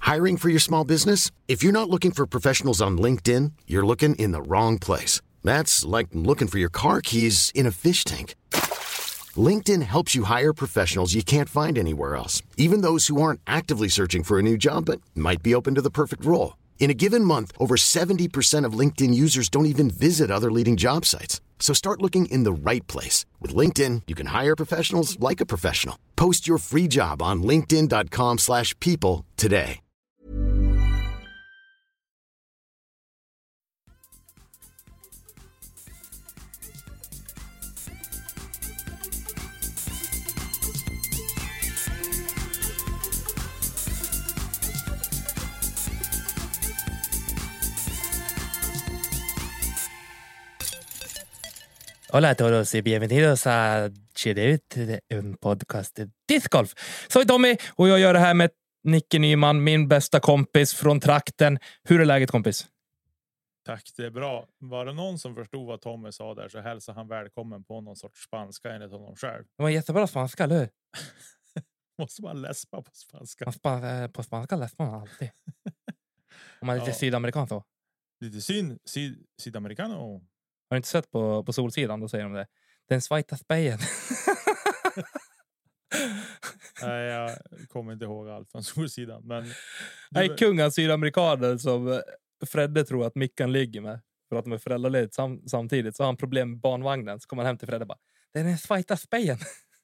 Hiring for your small business? If you're not looking for professionals on LinkedIn, you're looking in the wrong place. That's like looking for your car keys in a fish tank. LinkedIn helps you hire professionals you can't find anywhere else, even those who aren't actively searching for a new job but might be open to the perfect role. In a given month, over 70% of LinkedIn users don't even visit other leading job sites. So start looking in the right place. With LinkedIn, you can hire professionals like a professional. Post your free job on linkedin.com/people today. Hola a todos y bienvenidos a Chedut, en podcast Discgolf. Så är Tommy och jag gör det här med Nicke Nyman, min bästa kompis från trakten. Hur är läget, kompis? Tack, det är bra. Var det någon som förstod vad Tommy sa där så hälsar han välkommen på någon sorts spanska enligt honom själv. Det var jättebra spanska, eller hur? Måste man läspa på spanska? På spanska läser man alltid. Om man är lite sydamerikanskt så. Lite sydamericano. Har du inte sett på Solsidan, då säger de det. Den svarta spejen. Nej, jag kommer inte ihåg allt från Solsidan. Men det är kunga sydamerikaner som Fredde tror att Mickan ligger med. För att de är föräldraledigt samtidigt. Så har han problem med barnvagnen. Så kommer han hem till Fredde och bara, den är svarta spejen.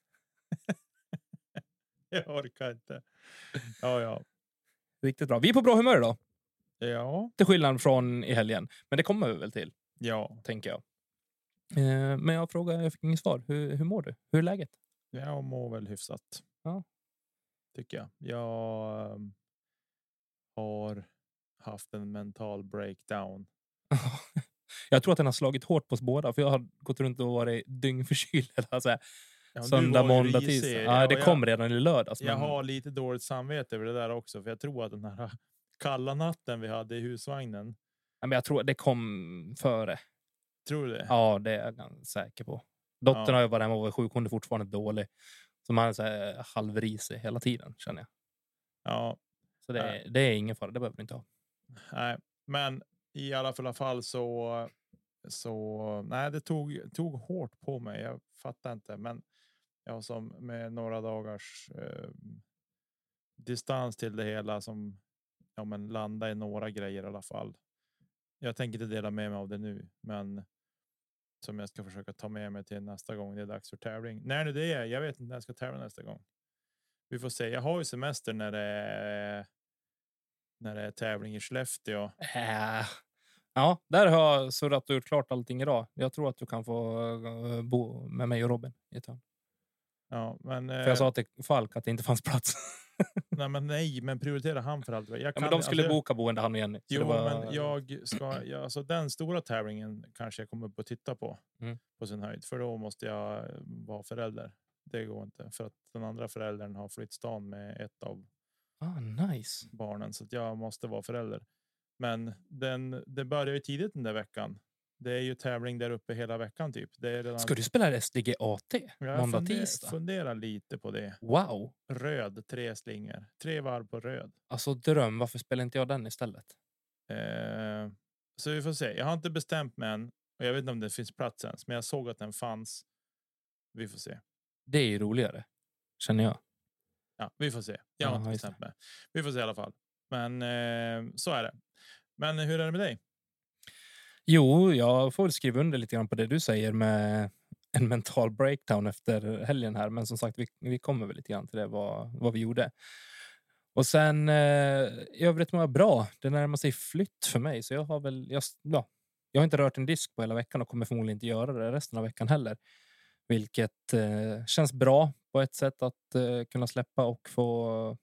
Jag orkar inte. Ja. Riktigt bra. Vi är på bra humör idag. Ja. Till skillnad från i helgen. Men det kommer vi väl till. Ja. Tänker jag. Men jag fick inget svar. Hur mår du? Hur är läget? Jag mår väl hyfsat. Ja. Tycker jag. Jag har haft en mental breakdown. Jag tror att den har slagit hårt på oss båda. För jag har gått runt och varit dyngförkyld. Alltså, söndag, måndag, tisdag. Ja, det kom redan i lördags. Jag har lite dåligt samvete över det där också. För jag tror att den här kalla natten vi hade i husvagnen. Men jag tror att det kom före. Tror du det? Ja, det är jag ganska säker på. Dottern har ju varit hemma och var sjuk. Hon är fortfarande dålig. Så man är så här halvrisig hela tiden, känner jag. Ja. Så det är ingen fara. Det behöver vi inte ha. Nej, men i alla fall så nej, det tog hårt på mig. Jag fattar inte, men jag som med några dagars distans till det hela som landa i några grejer i alla fall. Jag tänker inte dela med mig av det nu, men som jag ska försöka ta med mig till nästa gång det är dags för tävling. När det är, jag vet inte när jag ska tävla nästa gång. Vi får se. Jag har ju semester när det är tävling i Skellefteå. Ja, där har jag surrat och gjort klart allting idag. Jag tror att du kan få bo med mig och Robin i ett hörn. Ja, men för jag sa till Falk att det inte fanns plats. Nej, men prioritera han för allt. Men de skulle boka boende, han och Jenny. Jo, men alltså den stora tävlingen kanske jag kommer upp och titta på på sin höjd. För då måste jag vara förälder. Det går inte. För att den andra föräldern har flytt stan med ett av barnen. Så att jag måste vara förälder. Men det börjar ju tidigt den där veckan. Det är ju tävling där uppe hela veckan typ. Det är redan... Ska du spela SDG-AT? Måndag, tisdag? Fundera lite på det. Wow. Röd, 3 slingor. 3 varv på röd. Alltså dröm, varför spelar inte jag den istället? Så vi får se. Jag har inte bestämt mig än. Och jag vet inte om det finns plats ens. Men jag såg att den fanns. Vi får se. Det är ju roligare, känner jag. Ja, vi får se. Jag har inte bestämt mig. Vi får se i alla fall. Men så är det. Men hur är det med dig? Jo, jag får skriva under lite grann på det du säger med en mental breakdown efter helgen här. Men som sagt, vi kommer väl lite grann till det vad vi gjorde. Och sen i övrigt mår jag bra. Det närmar sig flytt för mig. Så jag har väl, jag har inte rört en disk på hela veckan och kommer förmodligen inte göra det resten av veckan heller. Vilket känns bra på ett sätt att kunna släppa och få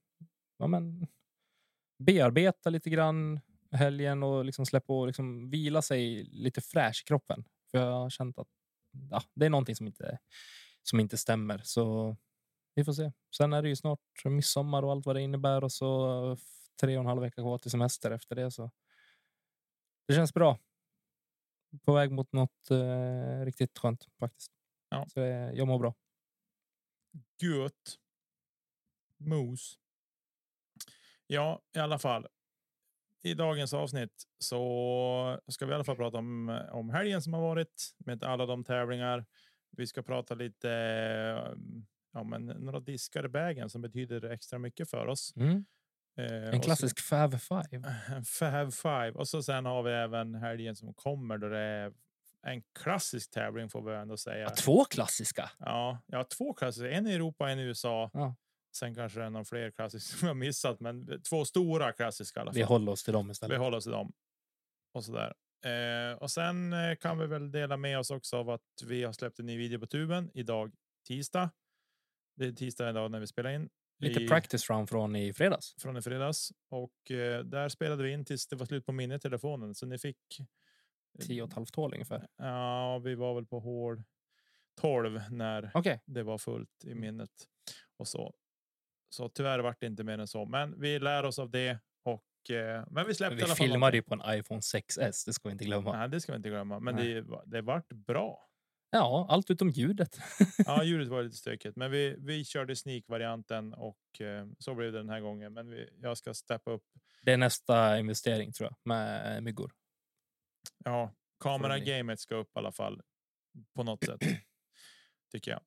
bearbeta lite grann helgen och liksom släppa och liksom vila sig lite fräsch i kroppen. För jag har känt att det är någonting som inte stämmer. Så vi får se. Sen är det ju snart midsommar och allt vad det innebär. Och så 3,5 veckor kvar till semester efter det. Så det känns bra. På väg mot något riktigt skönt faktiskt. Ja. Så jag mår bra. Gött. Mos. Ja, i alla fall. I dagens avsnitt så ska vi i alla fall prata om helgen som har varit med alla de tävlingar. Vi ska prata lite men några diskar i bagen som betyder extra mycket för oss. En klassisk Fav 5. En Fav 5. Och så sen har vi även helgen som kommer då det är en klassisk tävling får vi ändå säga. Ja, 2 klassiska. Ja, 2 klassiska. En i Europa, en i USA. Ja. Sen kanske det är någon fler klassiska som jag missat, men 2 stora klassiska i alla fall. Vi håller oss till dem istället. Vi håller oss till dem. Och sådär. Och sen kan vi väl dela med oss också av att vi har släppt en ny video på tuben idag tisdag. Det är tisdag idag när vi spelar in. Lite practice round från i fredags. Från i fredags. Och där spelade vi in tills det var slut på minnetelefonen. Så ni fick 10,5 hål ungefär. Ja, vi var väl på hål 12 när det var fullt i minnet. Och så tyvärr vart det inte mer än så. Men vi lär oss av det. Och, men vi släppte i alla fall. Vi filmade ju på en iPhone 6S. Det ska vi inte glömma. Nej, det ska vi inte glömma. Men det vart bra. Ja, allt utom ljudet. Ja, ljudet var lite stökigt. Men vi körde sneak-varianten och så blev det den här gången. Men jag ska steppa upp. Det är nästa investering tror jag med myggor. Ja, kamera-gamet ska upp i alla fall. På något sätt. Tycker jag.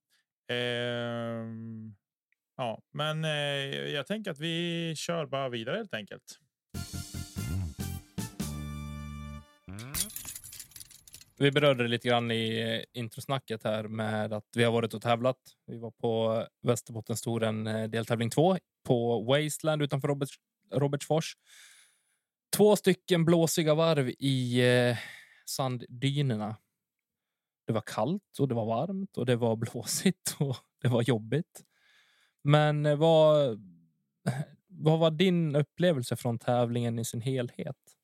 Ja, men jag tänker att vi kör bara vidare helt enkelt. Vi berörde det lite grann i introsnacket här med att vi har varit och tävlat. Vi var på Västerbottenstouren deltävling 2 på Wasteland utanför Robertsfors. 2 stycken blåsiga varv i sanddynerna. Det var kallt och det var varmt och det var blåsigt och det var jobbigt. Men vad var din upplevelse från tävlingen i sin helhet?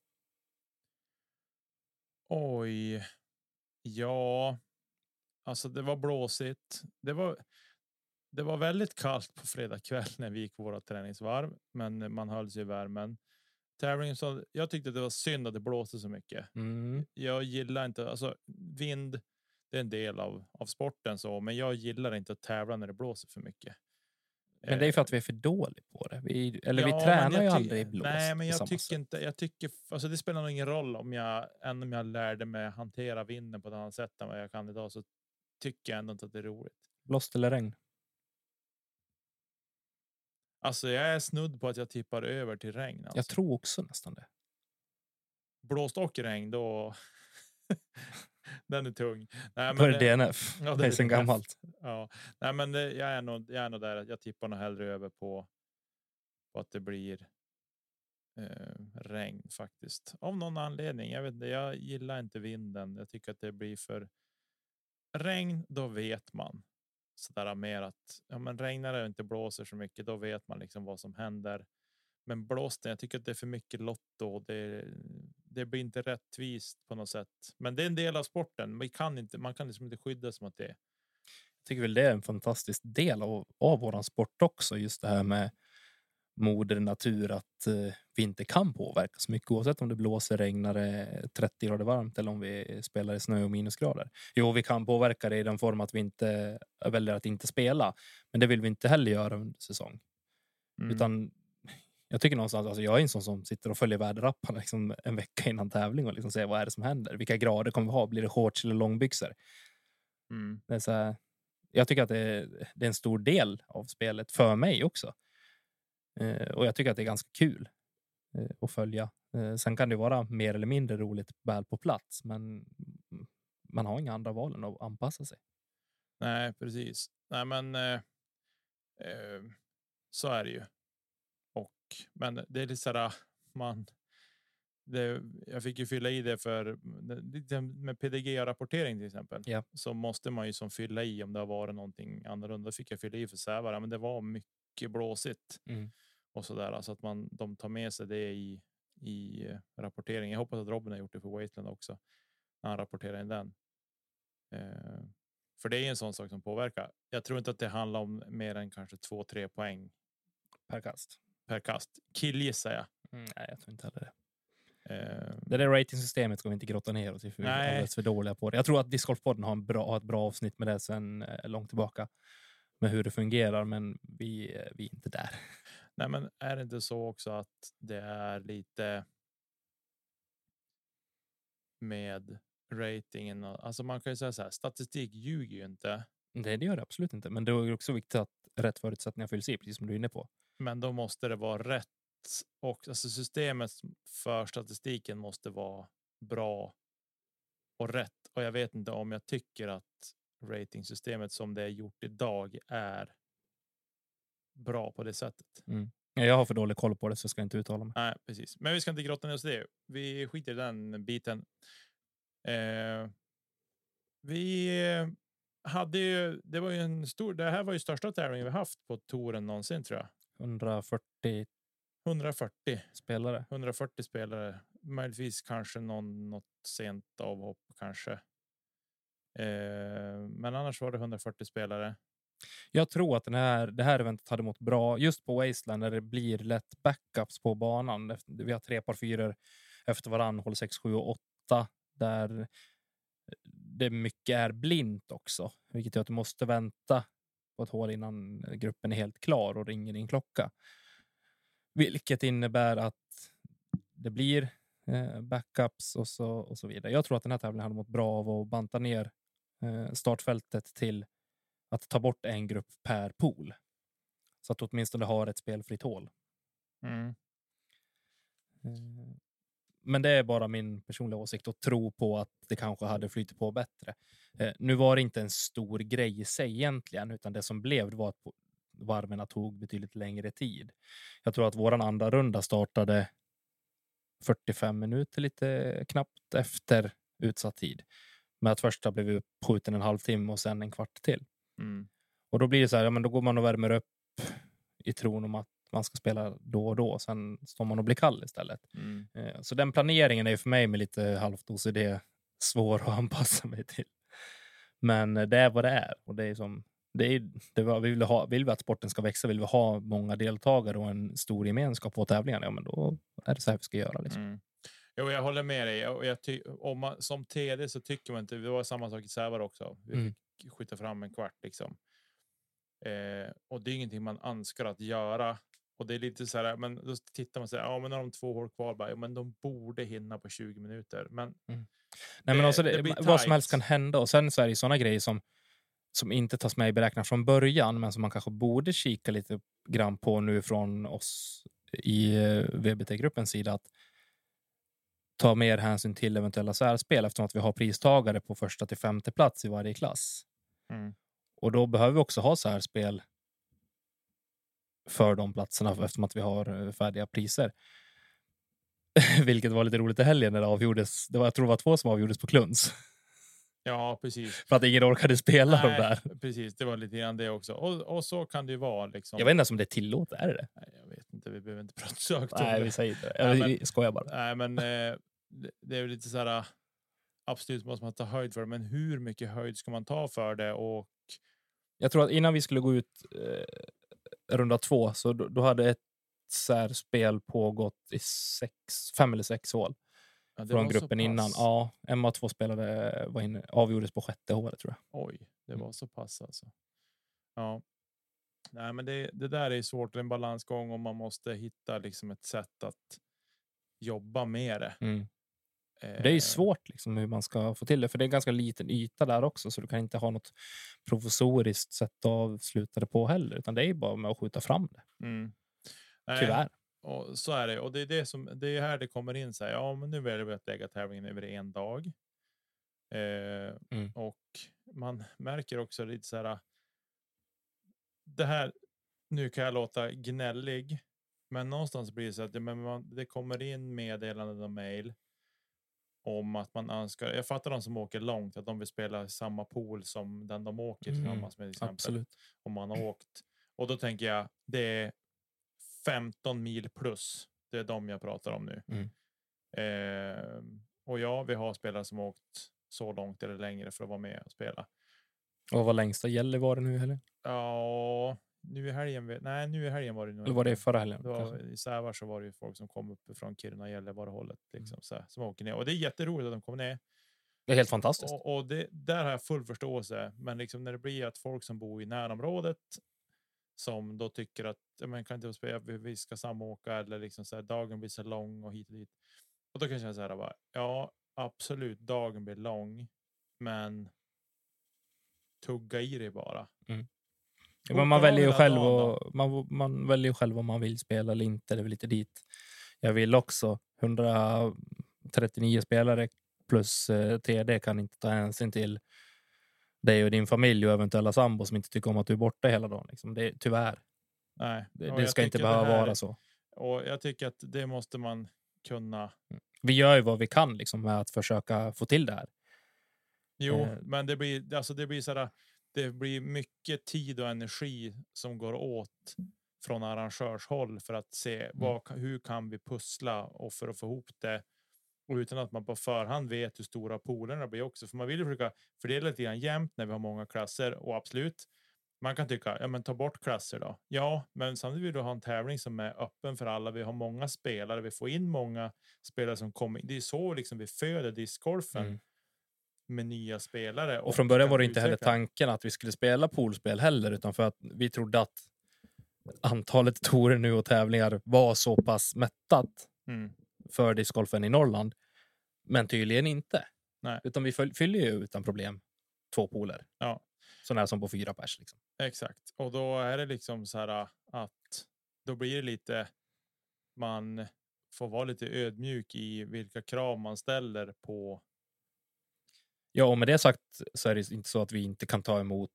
Oj. Ja, alltså det var blåsigt. Det var väldigt kallt på fredag kväll när vi gick våra träningsvarv, men man höll sig i värmen. Tävlingen så jag tyckte det var synd att det blåste så mycket. Jag gillar inte alltså vind. Det är en del av sporten så, men jag gillar inte att tävla när det blåser för mycket. Men det är för att vi är för dåliga på det. Vi tränar ju aldrig i blåst. Nej, men jag tycker inte. Jag tycker alltså det spelar nog ingen roll om jag lärde mig hantera vinden på ett annat sätt än vad jag kan idag, så tycker jag ändå inte att det är roligt. Blåst eller regn? Alltså jag är snudd på att jag tippar över till regn. Alltså. Jag tror också nästan det. Blåst och regn då. Den är tung. Nej, men det är DNF. Ja, det är sen gammalt. Ja, nej, men jag är nog där att jag tippar nog hellre över på att det blir regn faktiskt. Av någon anledning. Jag vet inte, jag gillar inte vinden. Jag tycker att det blir för regn, då vet man så där mer att men regnar det inte blåser så mycket, då vet man liksom vad som händer. Men blåsten, jag tycker att det är för mycket lotto. Det blir inte rättvist på något sätt. Men det är en del av sporten. Man kan liksom inte skydda sig mot det. Jag tycker väl det är en fantastisk del av våran sport också. Just det här med moder natur. Att vi inte kan påverka så mycket. Oavsett om det blåser, regnar 30 grader varmt. Eller om vi spelar i snö och minusgrader. Jo, vi kan påverka det i den form att vi inte väljer att inte spela. Men det vill vi inte heller göra under säsong. Utan jag tycker någonstans, alltså jag är en sån som sitter och följer väderapparna liksom en vecka innan tävling och liksom ser vad är det som händer. Vilka grader kommer vi ha? Blir det shorts eller långbyxor? Det är så här, jag tycker att det är en stor del av spelet för mig också. Och jag tycker att det är ganska kul att följa. Sen kan det vara mer eller mindre roligt väl på plats, men man har inga andra val än att anpassa sig. Nej, precis. Nej, men så är det ju. Men det är lite så här jag fick ju fylla i det för med PDG-rapportering till exempel. Ja. Så måste man ju som fylla i om det har varit någonting annorlunda. Fick jag fylla i för sävare, men det var mycket blåsigt och så där, så att de tar med sig det i rapportering. Jag hoppas att Robin har gjort det för Wasteland också. Han rapporterar in den. För det är en sån sak som påverkar. Jag tror inte att det handlar om mer än kanske 2-3 poäng per kast. Killgissar jag. Nej, jag tror inte heller det. Det där ratingsystemet ska vi inte grotta ner oss i, för vi är alldeles för dåliga på det. Jag tror att Disc Golf-podden har ett bra avsnitt med det sen långt tillbaka med hur det fungerar, men vi är inte där. Nej, men är det inte så också att det är lite med ratingen? Alltså man kan ju säga så här, statistik ljuger ju inte. Det gör det absolut inte. Men det är också viktigt att rätt förutsättningar fylls i, precis som du är inne på. Men då måste det vara rätt. Och alltså systemet för statistiken måste vara bra och rätt. Och jag vet inte om jag tycker att ratingsystemet som det är gjort idag är bra på det sättet. Jag har för dålig koll på det, så jag ska inte uttala mig. Nej, precis. Men vi ska inte grotta ner oss det. Vi skiter i den biten. Vi hade ju, det var ju en stor, det här var ju största tävlingen vi haft på touren någonsin, tror jag. 140 spelare. 140 spelare. Möjligtvis kanske något sent avhopp kanske. Men annars var det 140 spelare. Jag tror att det här eventet hade mått bra just på Wasteland, när det blir lätt backups på banan. Vi har 3 par 4 efter varann, håll 6, 7 och 8, där det mycket är blint också, vilket gör att du måste vänta på ett hål innan gruppen är helt klar och ringer din klocka. Vilket innebär att det blir backups och så vidare. Jag tror att den här tävlingen hade mått bra av att banta ner startfältet till att ta bort en grupp per pool. Så att du åtminstone har ett spelfritt hål. Men det är bara min personliga åsikt och tro på att det kanske hade flyttat på bättre. Nu var det inte en stor grej i sig egentligen, utan det som blev var att varven tog betydligt längre tid. Jag tror att våran andra runda startade 45 minuter lite knappt efter utsatt tid. Men att första blev uppskjuten en halvtimme och sen en kvart till. Och då blir det så här, ja, men då går man och värmer upp i tron om att man ska spela då och då. Sen står man och blir kall istället. Så den planeringen är för mig med lite halvt OCD svår att anpassa mig till. Men det är vad det är. Och det är som vill vi att sporten ska växa, vill vi ha många deltagare och en stor gemenskap på tävlingarna, ja, men då är det så här vi ska göra. Liksom. Jo, jag håller med dig. Om man, som TD så tycker man inte, det var samma sak i Sävar också. Vi fick skjuta fram en kvart liksom. Och det är ingenting man önskar att göra. Och det är lite så här, men då tittar man så här, ja, men när de 2 hål kvar, bara, ja, men de borde hinna på 20 minuter. Men nej, men också vad som helst kan hända. Och sen så är det sådana grejer som inte tas med i beräkningen från början, men som man kanske borde kika lite grann på nu från oss i VBT-gruppens sida, att ta mer hänsyn till eventuella särspel, eftersom att vi har pristagare på 1:a till 5:e plats i varje klass. Och då behöver vi också ha särspel för de platserna, eftersom att vi har färdiga priser. Vilket var lite roligt i helgen när det avgjordes. Jag tror det var 2 som avgjordes på kluns. Ja, precis. För att ingen orkade spela de där. Precis, det var lite grann det också. Och så kan det ju vara. Liksom. Jag vet inte om det är tillåtet, är det? Nej, jag vet inte, vi behöver inte prata så högt om det. Nej, vi säger inte det. Jag skojar bara. Nej, men det är ju lite så här, absolut måste man ta höjd för det. Men hur mycket höjd ska man ta för det? Och jag tror att innan vi skulle gå ut runda 2, så då hade ett särspel pågått i 5 eller 6 hål. Ja, från gruppen innan. Ja, Emma 2 spelade avgjordes på 6:e hålet, tror jag. Oj, det var så pass alltså. Ja. Nej, men det där är svårt, en balansgång, och man måste hitta liksom ett sätt att jobba med det. Det är ju svårt liksom hur man ska få till det, för det är en ganska liten yta där också, så du kan inte ha något provisoriskt sätt att avsluta det på heller, utan det är bara med att skjuta fram det. Tyvärr. Och så är det, och det är här det kommer in så här, ja, men nu väljer vi att lägga tävlingen över en dag. Och man märker också lite så här, det här, nu kan jag låta gnällig, men någonstans blir det så att det kommer in meddelanden och mejl om att man önskar, jag fattar de som åker långt, att de vill spela samma pool som den de åker tillsammans med, till exempel. Absolut. Om man har åkt. Och då tänker jag, det är 15 mil plus. Det är de jag pratar om nu. Och ja, vi har spelare som åkt så långt eller längre för att vara med och spela. Och vad längsta gäller var det nu, eller? Ja, nu i helgen var det nog. Eller var det förra helgen? I Sävar så var det ju folk som kom upp från Kiruna, Gällivare hållet liksom, så här, som åker ner. Och det är jätteroligt att de kommer ner. Det är helt fantastiskt. Och det där har jag full förståelse. Men liksom när det blir att folk som bor i närområdet som då tycker att man kan inte spela, vi ska samåka eller liksom så här, dagen blir så lång och hit och dit. Och då kan jag känna så här bara, ja absolut dagen blir lång, men tugga i det bara. Ja, men man väljer ju själv och man väljer ju själv om man vill spela eller inte. Det är väl lite dit jag vill också. 139 spelare plus TD kan inte ta hänsyn till dig och din familj och eventuella sambo som inte tycker om att du är borta hela dagen. Liksom. Det, tyvärr. Nej. Det ska inte behöva vara så. Och jag tycker att det måste man kunna. Vi gör ju vad vi kan liksom, med att försöka få till det här. Jo, men det blir sådär, det blir mycket tid och energi som går åt från arrangörshåll för att se hur kan vi pussla och för att få ihop det. Och utan att man på förhand vet hur stora poolerna blir också. För man vill ju försöka fördela lite grann jämnt när vi har många klasser. Och absolut, man kan tycka, ja men ta bort klasser då. Ja, men samtidigt vill du ha en tävling som är öppen för alla. Vi har många spelare, vi får in många spelare som kommer. Det är så liksom vi föder discgolfen med nya spelare. Och från början var det inte heller tanken att vi skulle spela poolspel heller. Utan för att vi trodde att antalet tourer nu och tävlingar var så pass mättat för discgolfen i Norrland. Men tydligen inte. Nej. Utan vi fyller ju utan problem 2 pooler. Ja. Sån här som på 4 pers. Liksom. Exakt. Och då är det liksom så här att då blir det lite, man får vara lite ödmjuk i vilka krav man ställer på. Ja, och med det sagt så är det inte så att vi inte kan ta emot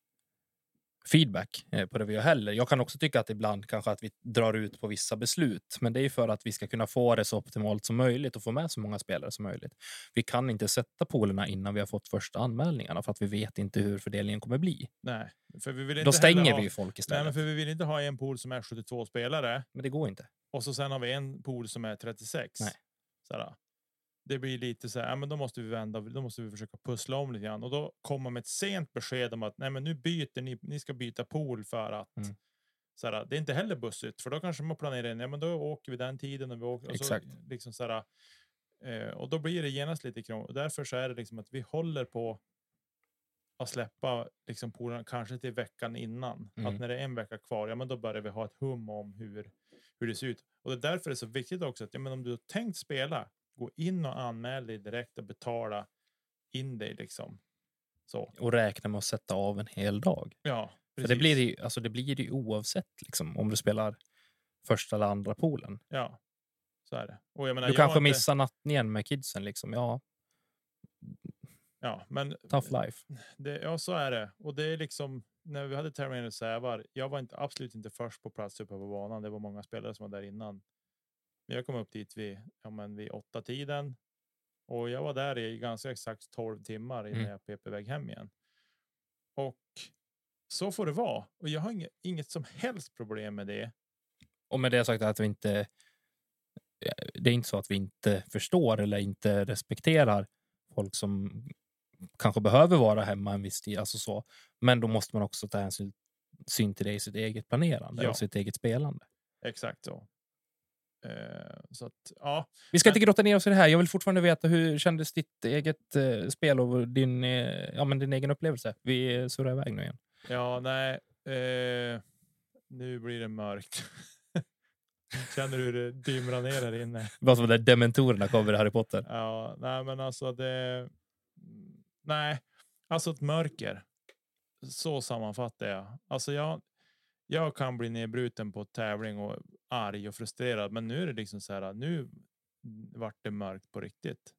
feedback på det vi gör heller. Jag kan också tycka att ibland kanske att vi drar ut på vissa beslut. Men det är ju för att vi ska kunna få det så optimalt som möjligt och få med så många spelare som möjligt. Vi kan inte sätta poolerna innan vi har fått första anmälningarna för att vi vet inte hur fördelningen kommer bli. Nej, för vi vill inte. Då stänger vi ju folk istället. Nej, men för vi vill inte ha en pool som är 72 spelare. Men det går inte. Och så sen har vi en pool som är 36. Nej. Sådär. Det blir lite så här, ja, men då måste vi vända, då måste vi försöka pussla om lite grann. Och då kommer med ett sent besked om att nej, men nu byter ni ska byta pool för att sådär, det är inte heller bussigt. För då kanske man planerar in, ja men då åker vi den tiden och vi åker. Och exakt. Så, liksom sådär, och då blir det genast lite krångligt. Och därför så är det liksom att vi håller på att släppa liksom poolen kanske till veckan innan. Att när det är en vecka kvar, ja men då börjar vi ha ett hum om hur det ser ut. Och det är därför det är så viktigt också att ja, men om du har tänkt spela, gå in och anmäl dig direkt och betala in dig liksom. Så. Och räkna med att sätta av en hel dag. Ja, precis. För det blir det oavsett liksom, om du spelar första eller andra poolen. Ja, så är det. Och jag menar, du kanske missar natten igen med kidsen liksom. Ja, men tough life. Ja, så är det. Och det är liksom, när vi hade Terminator Sävar, jag var absolut inte först på plats uppe på banan. Det var många spelare som var där innan. Men jag kom upp dit vid 8-tiden. Och jag var där i ganska exakt 12 timmar innan jag pep iväg hem igen. Och så får det vara. Och jag har inget som helst problem med det. Och med det sagt att vi inte, det är inte så att vi inte förstår eller inte respekterar folk som kanske behöver vara hemma en viss tid. Alltså så. Men då måste man också ta hänsyn till det i sitt eget planerande och sitt eget spelande. Exakt så. Så att, ja. Vi ska inte grotta ner oss i det här. Jag vill fortfarande veta hur kändes ditt eget spel och din egen upplevelse. Vi surrar iväg nu igen. Ja, nej. Nu blir det mörkt. Känner du hur det dimrar ner här inne? Vad som där dementorerna kommer i Harry Potter. Ja, nej men alltså det... Nej, alltså ett mörker. Så sammanfattar jag. Alltså jag kan bli nedbruten på tävling och arg och frustrerad. Men nu är det liksom så här, nu vart det mörkt på riktigt.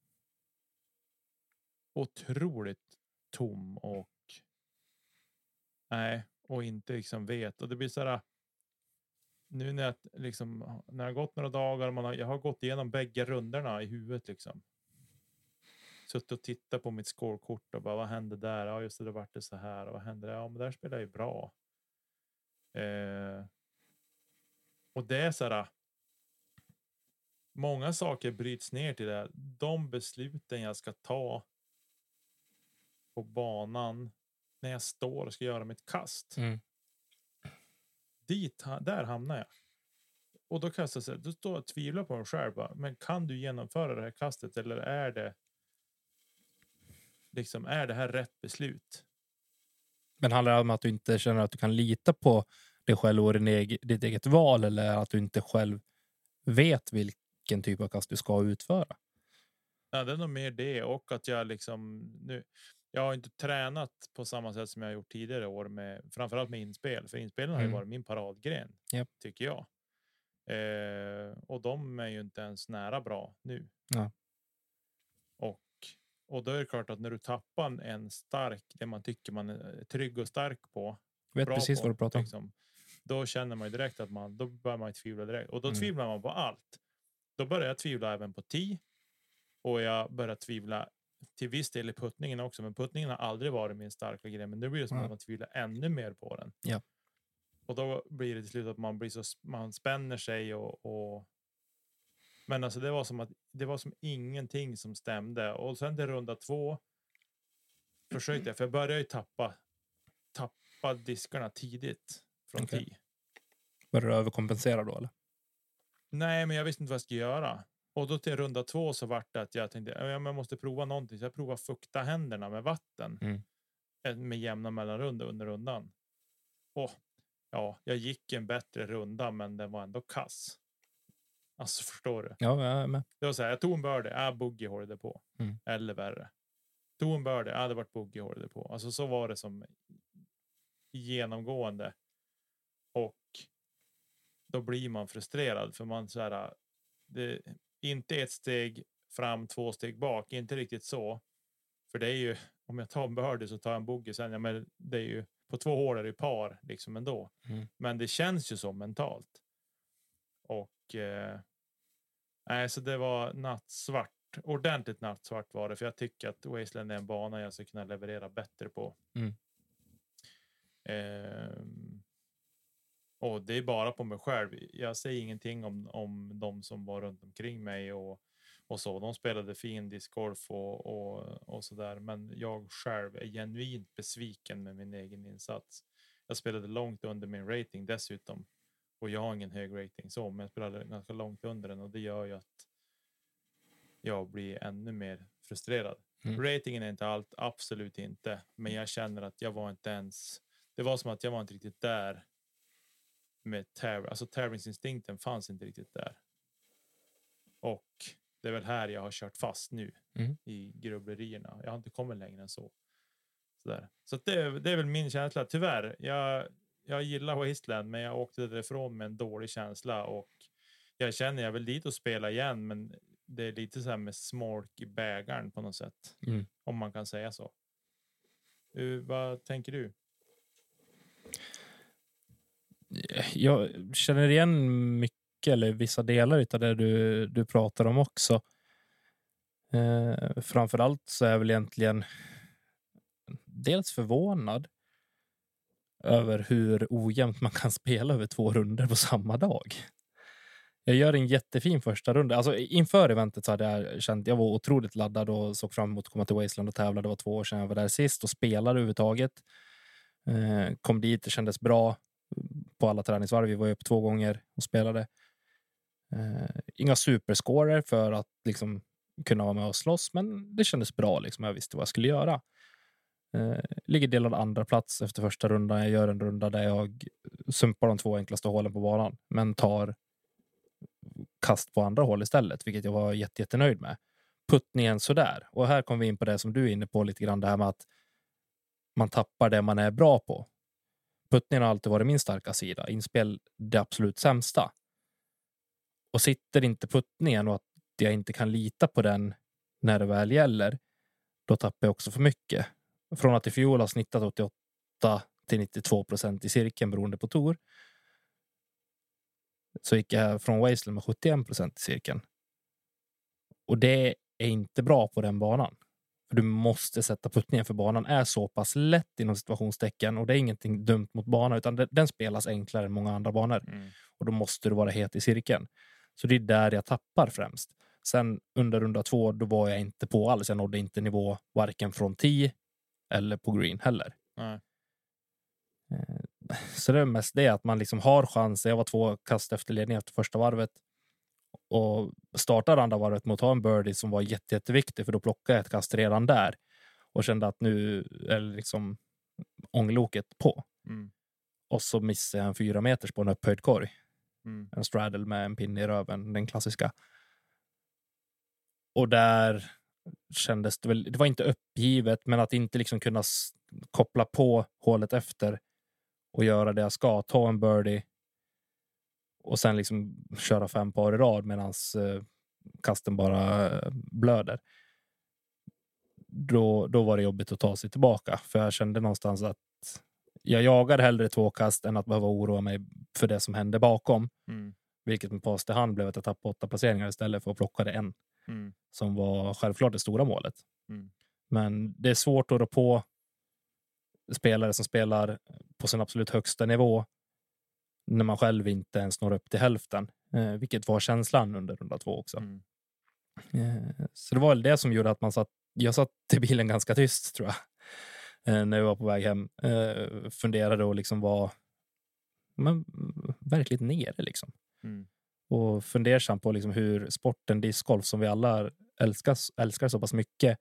Otroligt tom och nej, och inte liksom vet. Och det blir så här, nu när jag har gått några dagar, jag har gått igenom bägge runderna i huvudet liksom. Suttit och tittat på mitt scorekort och bara, vad hände där? Ja just det vart det så här. Och vad hände där? Ja men där spelar jag ju bra. Och det är så här, många saker bryts ner till det. De besluten jag ska ta på banan när jag står och ska göra mitt kast. Där hamnar jag. Och då kastar sig, då står jag och tvivlar på mig själv bara, men kan du genomföra det här kastet eller är det här rätt beslut? Men handlar det om att du inte känner att du kan lita på dig själv och ditt eget val, eller att du inte själv vet vilken typ av kast du ska utföra? Ja, det är nog mer det, och att jag liksom nu, jag har inte tränat på samma sätt som jag har gjort tidigare år med framförallt med inspel, för inspelen har ju varit min paradgren, tycker jag. Och de är ju inte ens nära bra nu. Ja. Och då är det klart att när du tappar en stark, det man tycker man är trygg och stark på, vet precis på, vad du pratar om. liksom, då känner man ju direkt att då börjar man tvivla direkt, och då tvivlar man på allt. Då börjar jag tvivla även på tee, och jag börjar tvivla till viss del i puttningen också, men puttningen har aldrig varit min starka grej, men nu blir det som att man tvivlar ännu mer på den. Ja. Och då blir det till slut att man spänner sig och men alltså det var som ingenting som stämde, och sen till runda 2 försökte jag, för jag började ju tappa diskarna tidigt från tee. Började du överkompensera då, eller? Nej, men jag visste inte vad jag skulle göra. Och då till runda 2 så vart det att jag tänkte jag måste prova någonting. Så jag provade fukta händerna med vatten med jämna mellanrunda under rundan. Och ja, jag gick en bättre runda, men den var ändå kass. Alltså, förstår du? Ja, jag är med. Det var så här, jag tog en birdie, boogie hållde på. Eller värre. Tog en birdie, det varit boogie hållde på. Alltså så var det som genomgående. Och då blir man frustrerad, för man så här, det inte ett steg fram, 2 steg bak, inte riktigt så. För det är ju, om jag tar en birdie så tar jag en boogie sen, ja, men det är ju på 2 hål är det par liksom ändå. Men det känns ju så mentalt. Och så det var nattsvart, ordentligt nattsvart var det, för jag tycker att Wasteland är en bana jag ska kunna leverera bättre på. Och det är bara på mig själv. Jag säger ingenting om de som var runt omkring mig och så. De spelade fin discgolf och så där. Men jag själv är genuint besviken med min egen insats. Jag spelade långt under min rating dessutom. Och jag har ingen hög rating så, men jag spelade ganska långt under den. Och det gör ju att jag blir ännu mer frustrerad. Ratingen är inte allt, absolut inte. Men jag känner att jag var inte ens... Det var som att jag var inte riktigt där med alltså tävlingsinstinkten fanns inte riktigt där. Och det är väl här jag har kört fast nu i grubblerierna. Jag har inte kommit längre än så. Så det är väl min känsla. Tyvärr, jag gillar Wasteland, men jag åkte därifrån med en dålig känsla, och jag känner jag vill dit och spela igen, men det är lite så här med smolk i bägaren på något sätt. Om man kan säga så. Vad tänker du? Jag känner igen mycket, eller vissa delar av det du pratar om också. Framförallt så är jag väl egentligen dels förvånad över hur ojämnt man kan spela över 2 runder på samma dag. Jag gör en jättefin första runda. Alltså inför eventet så hade jag känt, jag var otroligt laddad och såg fram emot att komma till Wasteland och tävla. Det var 2 år sedan jag var där sist och spelade överhuvudtaget. Kom dit, det kändes bra på alla träningsvarv. Vi var upp 2 gånger och spelade. Inga superscorer för att liksom kunna vara med och slåss, men det kändes bra liksom. Jag visste vad jag skulle göra. Ligger delad andra plats efter första rundan. Jag gör en runda där jag sumpar de 2 enklaste hålen på banan, men tar kast på andra hål istället, vilket jag var jättenöjd med. Puttningen sådär. Och här kommer vi in på det som du är inne på lite grann, det här med att man tappar det man är bra på. Puttningen har alltid varit min starka sida. Inspel det absolut sämsta. Och sitter inte puttningen och att jag inte kan lita på den när det väl gäller, då tappar jag också för mycket. Från att i fjol har snittat 88-92% i cirkeln beroende på tour, så gick jag från Wasteland med 71% i cirkeln. Och det är inte bra på den banan. För du måste sätta puttningen, för banan är så pass lätt inom situationstecken, och det är ingenting dumt mot banan, utan den spelas enklare än många andra banor. Och då måste du vara het i cirkeln. Så det är där jag tappar främst. Sen under runda 2 då var jag inte på alls. Jag nådde inte nivå varken från tee eller på green heller. Så det är mest det att man liksom har chans. Jag var 2 kast efter ledning efter första varvet och startade andra varvet mot att ha en birdie som var jätteviktig, för då plockade jag ett kast redan där och kände att nu är liksom ångloket på. Mm. Och så missade jag en 4 meters på en upphöjd korg. Mm. En straddle med en pinne i röven, den klassiska. Och där kändes det väl, det var inte uppgivet, men att inte liksom kunna koppla på hålet efter och göra det jag ska, ta en birdie och sen liksom köra 5 par i rad medan kasten bara blöder. Då var det jobbigt att ta sig tillbaka, för jag kände någonstans att jag jagade hellre 2 kast än att behöva oroa mig för det som hände bakom. Mm. Vilket med pass till hand blev att jag tappade 8 placeringar istället för att plocka det en. Som var självklart det stora målet. Men det är svårt att rå på spelare som spelar på sin absolut högsta nivå när man själv inte ens når upp till hälften. Vilket var känslan under runda 2 också. Så det var väl det som gjorde att jag satt i bilen ganska tyst, tror jag. När jag var på väg hem. Funderade och liksom var verkligen nere liksom. Och fundersam på liksom hur sporten discgolf, som vi alla älskar så pass mycket,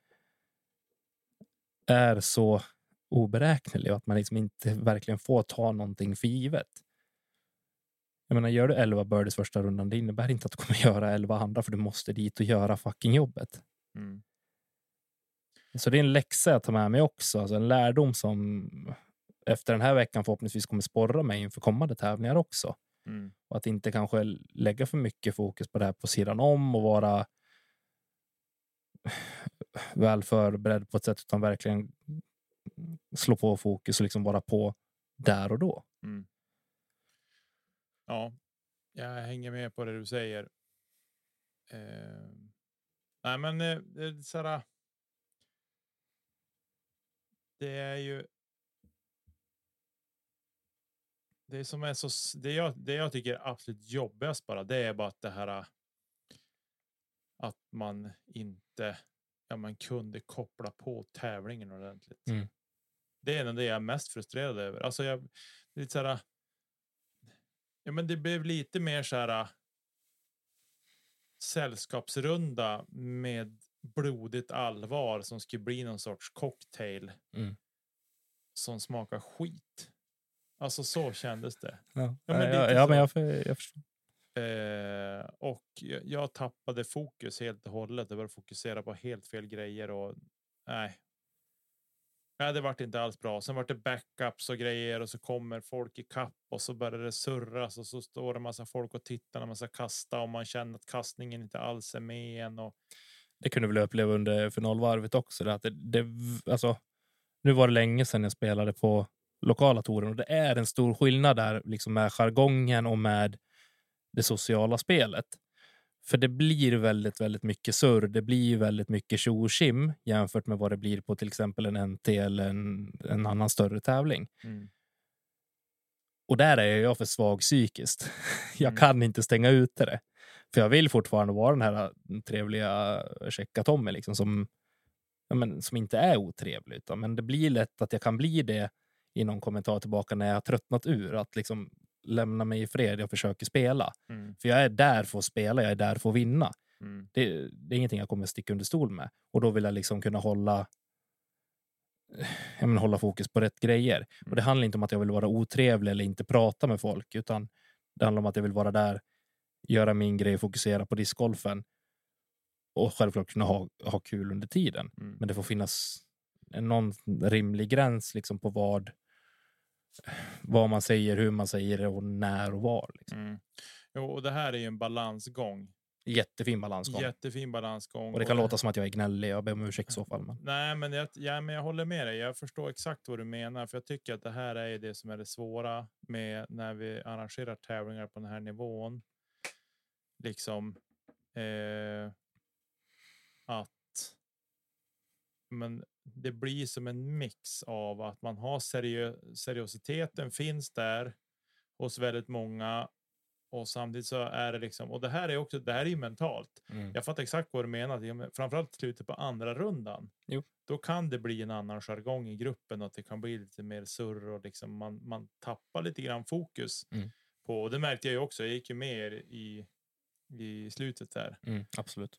är så oberäknelig och att man liksom inte verkligen får ta någonting för givet. Jag menar, gör du 11 birdies första rundan, det innebär inte att du kommer göra 11 andra, för du måste dit och göra fucking jobbet. Så det är en läxa jag tar med mig också, alltså en lärdom som efter den här veckan förhoppningsvis kommer sporra mig inför kommande tävlingar också. Och att inte kanske lägga för mycket fokus på det här på sidan om och vara väl förberedd på ett sätt, utan verkligen slå på fokus och liksom vara på där och då. Ja, jag hänger med på det du säger. Nej, men såhär, det är ju det som är så, det jag tycker är absolut jobbigast bara, det är bara att det här att man inte man kunde koppla på tävlingen ordentligt. Det är det jag är mest frustrerad över. Alltså lite så här, men det blev lite mer så här sällskapsrunda med blodigt allvar som skulle bli någon sorts cocktail som smakar skit. Alltså så kändes det. Jag förstår. Och jag tappade fokus helt och hållet. Jag började fokusera på helt fel grejer och nej. Det vart inte alls bra. Sen vart det backups och grejer och så kommer folk i kapp och så börjar det surras och så står det en massa folk och tittar när man ska kasta och man känner att kastningen inte alls är med än. Och det kunde väl uppleva under finalvarvet också. Att alltså, nu var det länge sedan jag spelade på lokala touren och det är en stor skillnad där liksom med jargongen och med det sociala spelet. För det blir väldigt, väldigt mycket surr. Det blir väldigt mycket tjo-tjim jämfört med vad det blir på till exempel en NT eller en annan större tävling. Och där är jag för svag psykiskt. Jag kan inte stänga ut det. För jag vill fortfarande vara den här trevliga checka Tommy liksom, som inte är otrevlig. Men det blir lätt att jag kan bli det i någon kommentar tillbaka när jag har tröttnat ur. Att liksom lämna mig i fred, jag försöker spela. För jag är där för att spela, jag är där för att vinna. Det är ingenting jag kommer sticka under stol med. Och då vill jag liksom kunna hålla fokus på rätt grejer. Och det handlar inte om att jag vill vara otrevlig eller inte prata med folk, utan det handlar om att jag vill vara där, göra min grej, fokusera på discgolfen och självklart kunna ha kul under tiden. Men det får finnas någon rimlig gräns liksom på vad man säger, hur man säger det och när och var. Liksom. Jo, och det här är ju en balansgång. Jättefin balansgång. Och det kan låta som att jag är gnällig. Jag ber om ursäkt i så fall. Men. Nej, men jag håller med dig. Jag förstår exakt vad du menar. För jag tycker att det här är det som är det svåra med när vi arrangerar tävlingar på den här nivån. Liksom men det blir som en mix av att man har seriositeten finns där hos väldigt många och samtidigt så är det liksom, och det här är ju mentalt. Jag fattar exakt vad du menar, framförallt slutet på andra rundan. Då kan det bli en annan jargong i gruppen och att det kan bli lite mer surr och liksom man tappar lite grann fokus på, och det märkte jag ju också, jag gick ju med i slutet där. Absolut.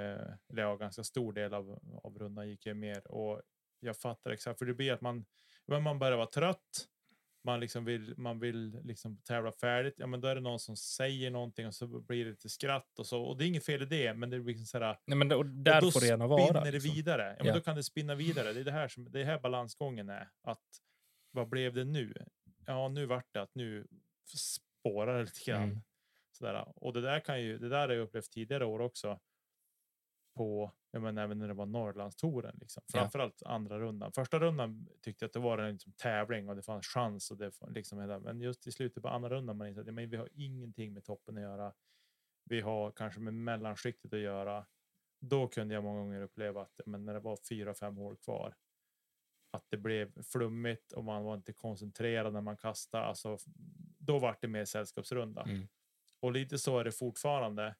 Ganska stor del av rundan gick jag mer och jag fattar exakt, för det blir att Men man börjar vara trött. Man vill liksom tävla färdigt. Ja, men då är det någon som säger någonting och så blir det lite skratt och så. Och det är inget fel i det, men det blir liksom så här. Nej, men där då får det gärna vara. Spinner det vidare. Ja, men då kan det spinna vidare. Det är här balansgången är. Att vad blev det nu? Ja, nu vart det att nu spårar det lite grann. Sådär. Och det där har jag upplevt tidigare år också. På, även när det var Norrlandstouren liksom. Framförallt andra rundan. Första rundan tyckte jag att det var en liksom tävling och det fanns chans och det liksom, men just i slutet på andra rundan man insåg att vi har ingenting med toppen att göra. Vi har kanske med mellanskiktet att göra. Då kunde jag många gånger uppleva att men när det var 4-5 hål kvar att det blev flummigt och man var inte koncentrerad när man kastade. Alltså, då var det mer sällskapsrunda. Och lite så är det fortfarande.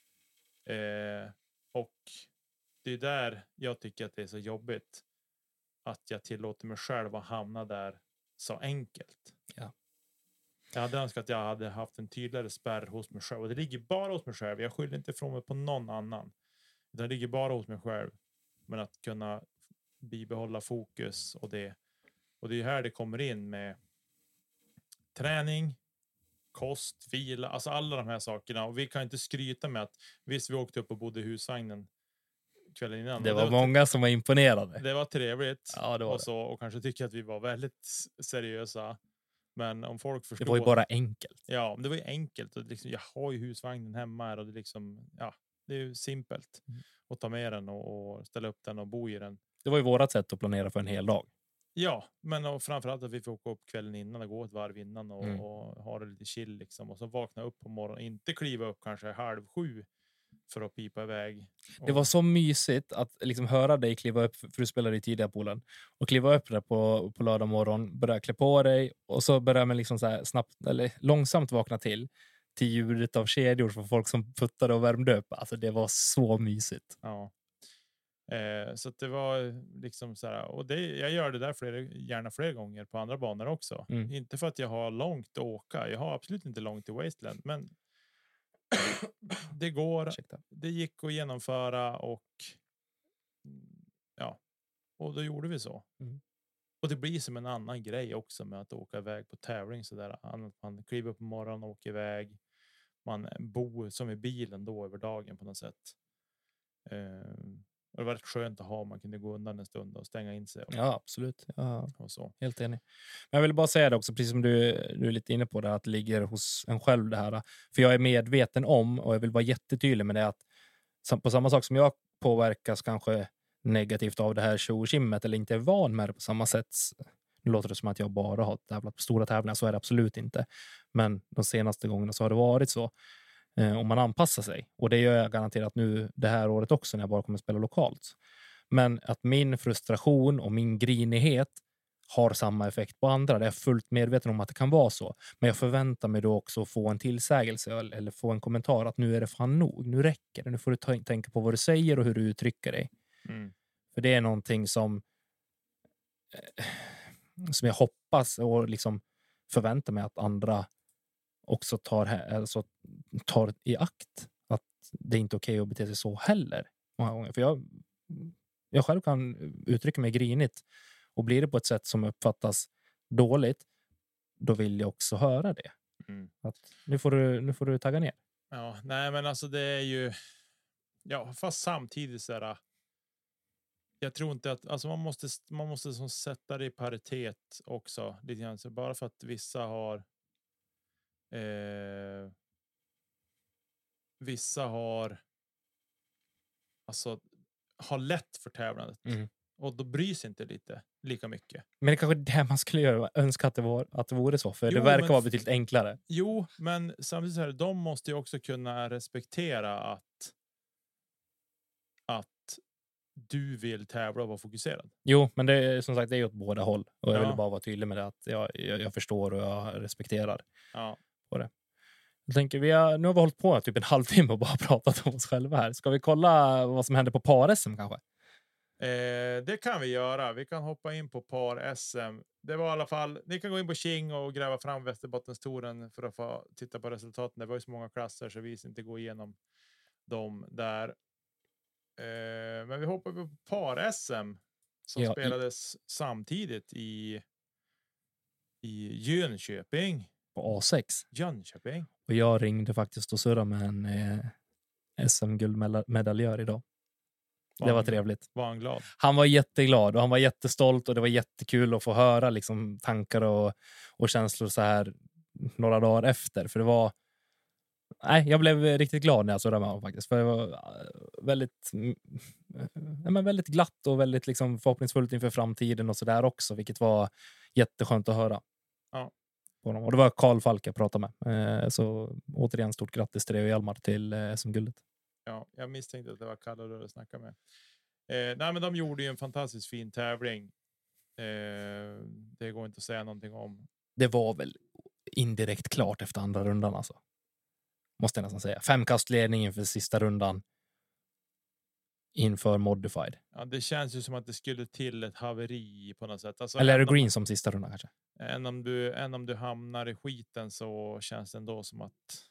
Och det är där jag tycker att det är så jobbigt att jag tillåter mig själv att hamna där så enkelt. Ja. Jag hade önskat att jag hade haft en tydligare spärr hos mig själv. Och det ligger bara hos mig själv. Jag skyller inte ifrån mig på någon annan. Det ligger bara hos mig själv. Men att kunna bibehålla fokus och det. Och det är här det kommer in med träning, kost, vila, alltså alla de här sakerna. Och vi kan inte skryta med att visst vi åkte upp och bodde i husvagnen kvällen innan. Det var många som var imponerade. Det var trevligt. Ja, det var och, så, och kanske tycker att vi var väldigt seriösa. Men om folk förstår... Det var ju bara enkelt. Ja, det var ju enkelt. Och liksom, jag har ju husvagnen hemma här och det är liksom, ja, det är ju simpelt. Att ta med den och ställa upp den och bo i den. Det var ju vårat sätt att planera för en hel dag. Ja, men och framförallt att vi får åka upp kvällen innan och gå ett varv innan och ha det lite chill liksom. Och så vakna upp på morgonen, inte kliva upp kanske 6:30 för att pipa iväg. Det var så mysigt att liksom höra dig kliva upp, för du spelade i tidiga Polen, och kliva upp där på lördag morgon, börja klä på dig och så börjar man liksom så här snabbt eller långsamt vakna till ljudet av kedjor från folk som puttade och värmde upp. Alltså det var så mysigt. Ja. Så att det var liksom så här, och jag gör det där gärna fler gånger på andra banor också. Inte för att jag har långt att åka. Jag har absolut inte långt till Wasteland, men det går. Ursäkta. Det gick att genomföra och ja, och då gjorde vi så. Och det blir som en annan grej också med att åka iväg på tävling så där. Man kliver upp på morgonen och åker iväg. Man bor som i bilen då över dagen på något sätt. Och det var rätt skönt att ha. Man kunde gå undan en stund och stänga in sig. Ja, absolut. Ja, och så. Helt enig. Men jag vill bara säga det också, precis som du är lite inne på det, att det ligger hos en själv det här. För jag är medveten om, och jag vill vara jättetydlig med det, att på samma sak som jag påverkas kanske negativt av det här showskimmet eller inte är van med det på samma sätt. Nu låter det som att jag bara har tävlat på stora tävlingar, så är det absolut inte. Men de senaste gångerna så har det varit så. Om man anpassar sig. Och det gör jag garanterat nu det här året också när jag bara kommer att spela lokalt. Men att min frustration och min grinighet har samma effekt på andra. Det är jag fullt medveten om att det kan vara så. Men jag förväntar mig då också att få en tillsägelse eller få en kommentar att nu är det fan nog. Nu räcker det. Nu får du tänka på vad du säger och hur du uttrycker dig. För det är någonting som jag hoppas och liksom förväntar mig att andra också tar i akt att det är inte okej att bete sig så heller många gånger. För jag själv kan uttrycka mig grinigt och blir det på ett sätt som uppfattas dåligt, då vill jag också höra det. Att nu får du tagga ner. Ja, nej men alltså det är ju fast samtidigt så här, jag tror inte att alltså man måste som sätta det i paritet också lite grann, så bara för att vissa har har lätt för tävlandet och då bryr sig inte lika mycket. Men det är kanske det man skulle göra, önska att det vore så, för det verkar vara betydligt enklare. Jo, men samtidigt så här, de måste ju också kunna respektera att du vill tävla och vara fokuserad. Jo, men det är som sagt, det är ju åt båda håll. Och jag vill bara vara tydlig med det, att jag förstår och jag respekterar på det. Jag tänker, nu har vi hållit på typ en halvtimme och bara pratat om oss själva här. Ska vi kolla vad som händer på par-SM kanske? Det kan vi göra. Vi kan hoppa in på par-SM. Det var i alla fall, ni kan gå in på King och gräva fram Västerbottenstouren för att få titta på resultaten. Det var ju så många klasser så vi inte gå igenom dem där. Men vi hoppar på par-SM som spelades samtidigt i i Jönköping. På A6. Jönköping. Och jag ringde faktiskt och surrade med en SM-guldmedaljör idag. Det var trevligt. Var han glad? Han var jätteglad och han var jättestolt och det var jättekul att få höra liksom tankar och känslor så här några dagar efter. För det var... Nej, jag blev riktigt glad när jag såg det med honom faktiskt. För det var väldigt glatt och väldigt liksom förhoppningsfullt inför framtiden och så där också. Vilket var jätteskönt att höra. Ja. Och det var Karl Falk jag pratade med. Så återigen stort grattis till dig och Hjalmar till SM-guldet. Ja, jag misstänkte att det var Kalle du hade snackat med. Nej, men de gjorde ju en fantastiskt fin tävling. Det går inte att säga någonting om. Det var väl indirekt klart efter andra rundan alltså. Måste jag nästan säga. 5-kastledning inför sista rundan. Inför Modified. Ja, det känns ju som att det skulle till ett haveri på något sätt. Alltså, eller är det green som sista rundan kanske? Än om du hamnar i skiten så känns det ändå som att...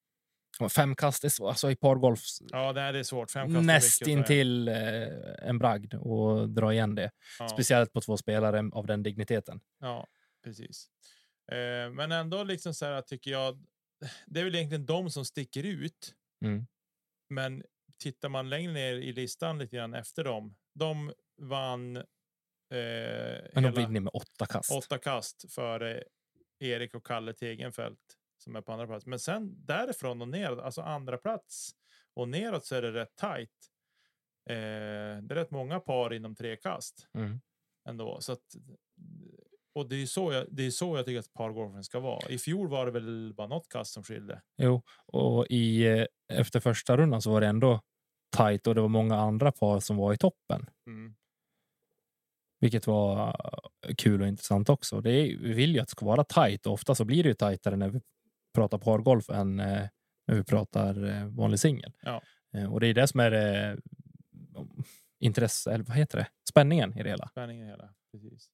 5 kast är alltså i pargolf. Ja, det är svårt. 5 kast näst intill en bragd och dra igen det. Ja. Speciellt på 2 spelare av den digniteten. Ja, precis. Men ändå liksom så här tycker jag det är väl egentligen de som sticker ut. Mm. Men tittar man längre ner i listan lite grann efter dem. De vann men de vinner med 8 kast. 8 kast för Erik och Kalle Tegenfält som är på andra plats. Men sen därifrån och neråt, alltså andra plats och neråt så är det rätt tajt. Det är rätt många par inom 3 kast. Ändå. Så att, och det är så jag tycker att pargolfen ska vara. I fjol var det väl bara något kast som skilde. Jo, och efter första rundan så var det ändå tajt och det var många andra par som var i toppen. Vilket var kul och intressant också. Vi vill ju att det ska vara tajt och ofta så blir det ju tajtare när vi pratar pargolf än när vi pratar vanlig singel. Ja. Och det är det som är intresse, eller vad heter det? Spänningen i det hela. Spänningen i det hela, precis.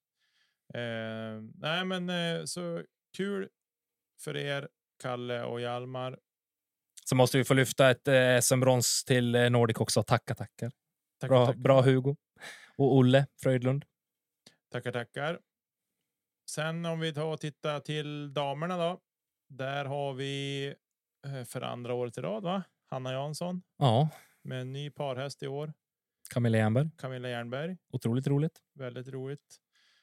Nej men så kul för er, Kalle och Hjalmar. Så måste vi få lyfta ett SM-brons till Nordic också. Tackar. Bra Hugo. Och Olle Fröjdlund. Tackar. Sen om vi tar och tittar till damerna då. Där har vi för andra året i rad va? Hanna Jansson. Ja. Med en ny parhäst i år. Camilla Jernberg. Otroligt roligt. Väldigt roligt.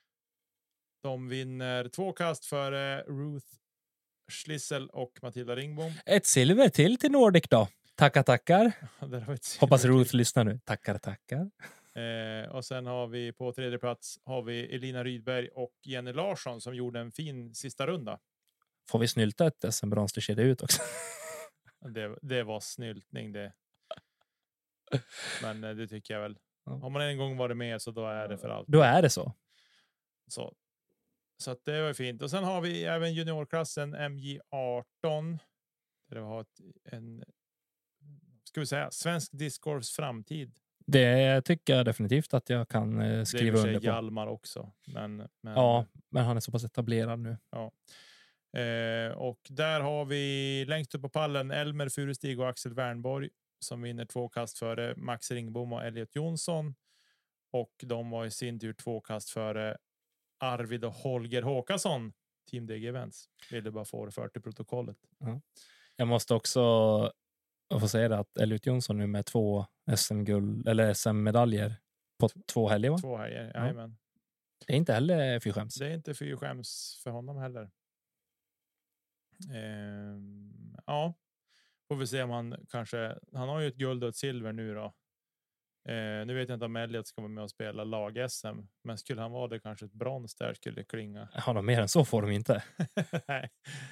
De vinner 2 kast för Ruth Schlissel och Matilda Ringbom. Ett silver till Nordic då. Tackar. Hoppas Ruth lyssnar nu. Tackar. Och sen har vi på 3:e plats har vi Elina Rydberg och Jenny Larsson som gjorde en fin sista runda. Får vi snylta ett SM-brons till kedja ut också? det var snyltning det. Men det tycker jag väl. Har man en gång varit med så då är det för allt. Då är det så. Så att det var fint. Och sen har vi även juniorklassen MJ18. Där vi har ska vi säga svensk discgolfs framtid. Det tycker jag definitivt att jag kan skriva under på. Hjalmar också. Men ja, men han är så pass etablerad nu. Ja. Och där har vi längst upp på pallen Elmer Furestig och Axel Wernborg som vinner 2 kast före Max Ringbom och Elliot Jonsson. Och de var i sin tur 2 kast före Arvid och Holger Håkansson. Team DG Events. Ville bara få det för till protokollet. Ja. Jag måste också få säga det att Elliot Jonsson nu med 2 SM-guld eller SM-medaljer på 2 helger va? 2 helger, jajamän. Det är inte heller fyrskäms. Det är inte fyrskäms för honom heller. Ja. Får vi se om han kanske... Han har ju ett guld och ett silver nu då. Nu vet jag inte om Elliot ska vara med och spela lag-SM. Men skulle han vara det kanske ett brons där skulle klinga. Ja, mer än så får de inte. Nej.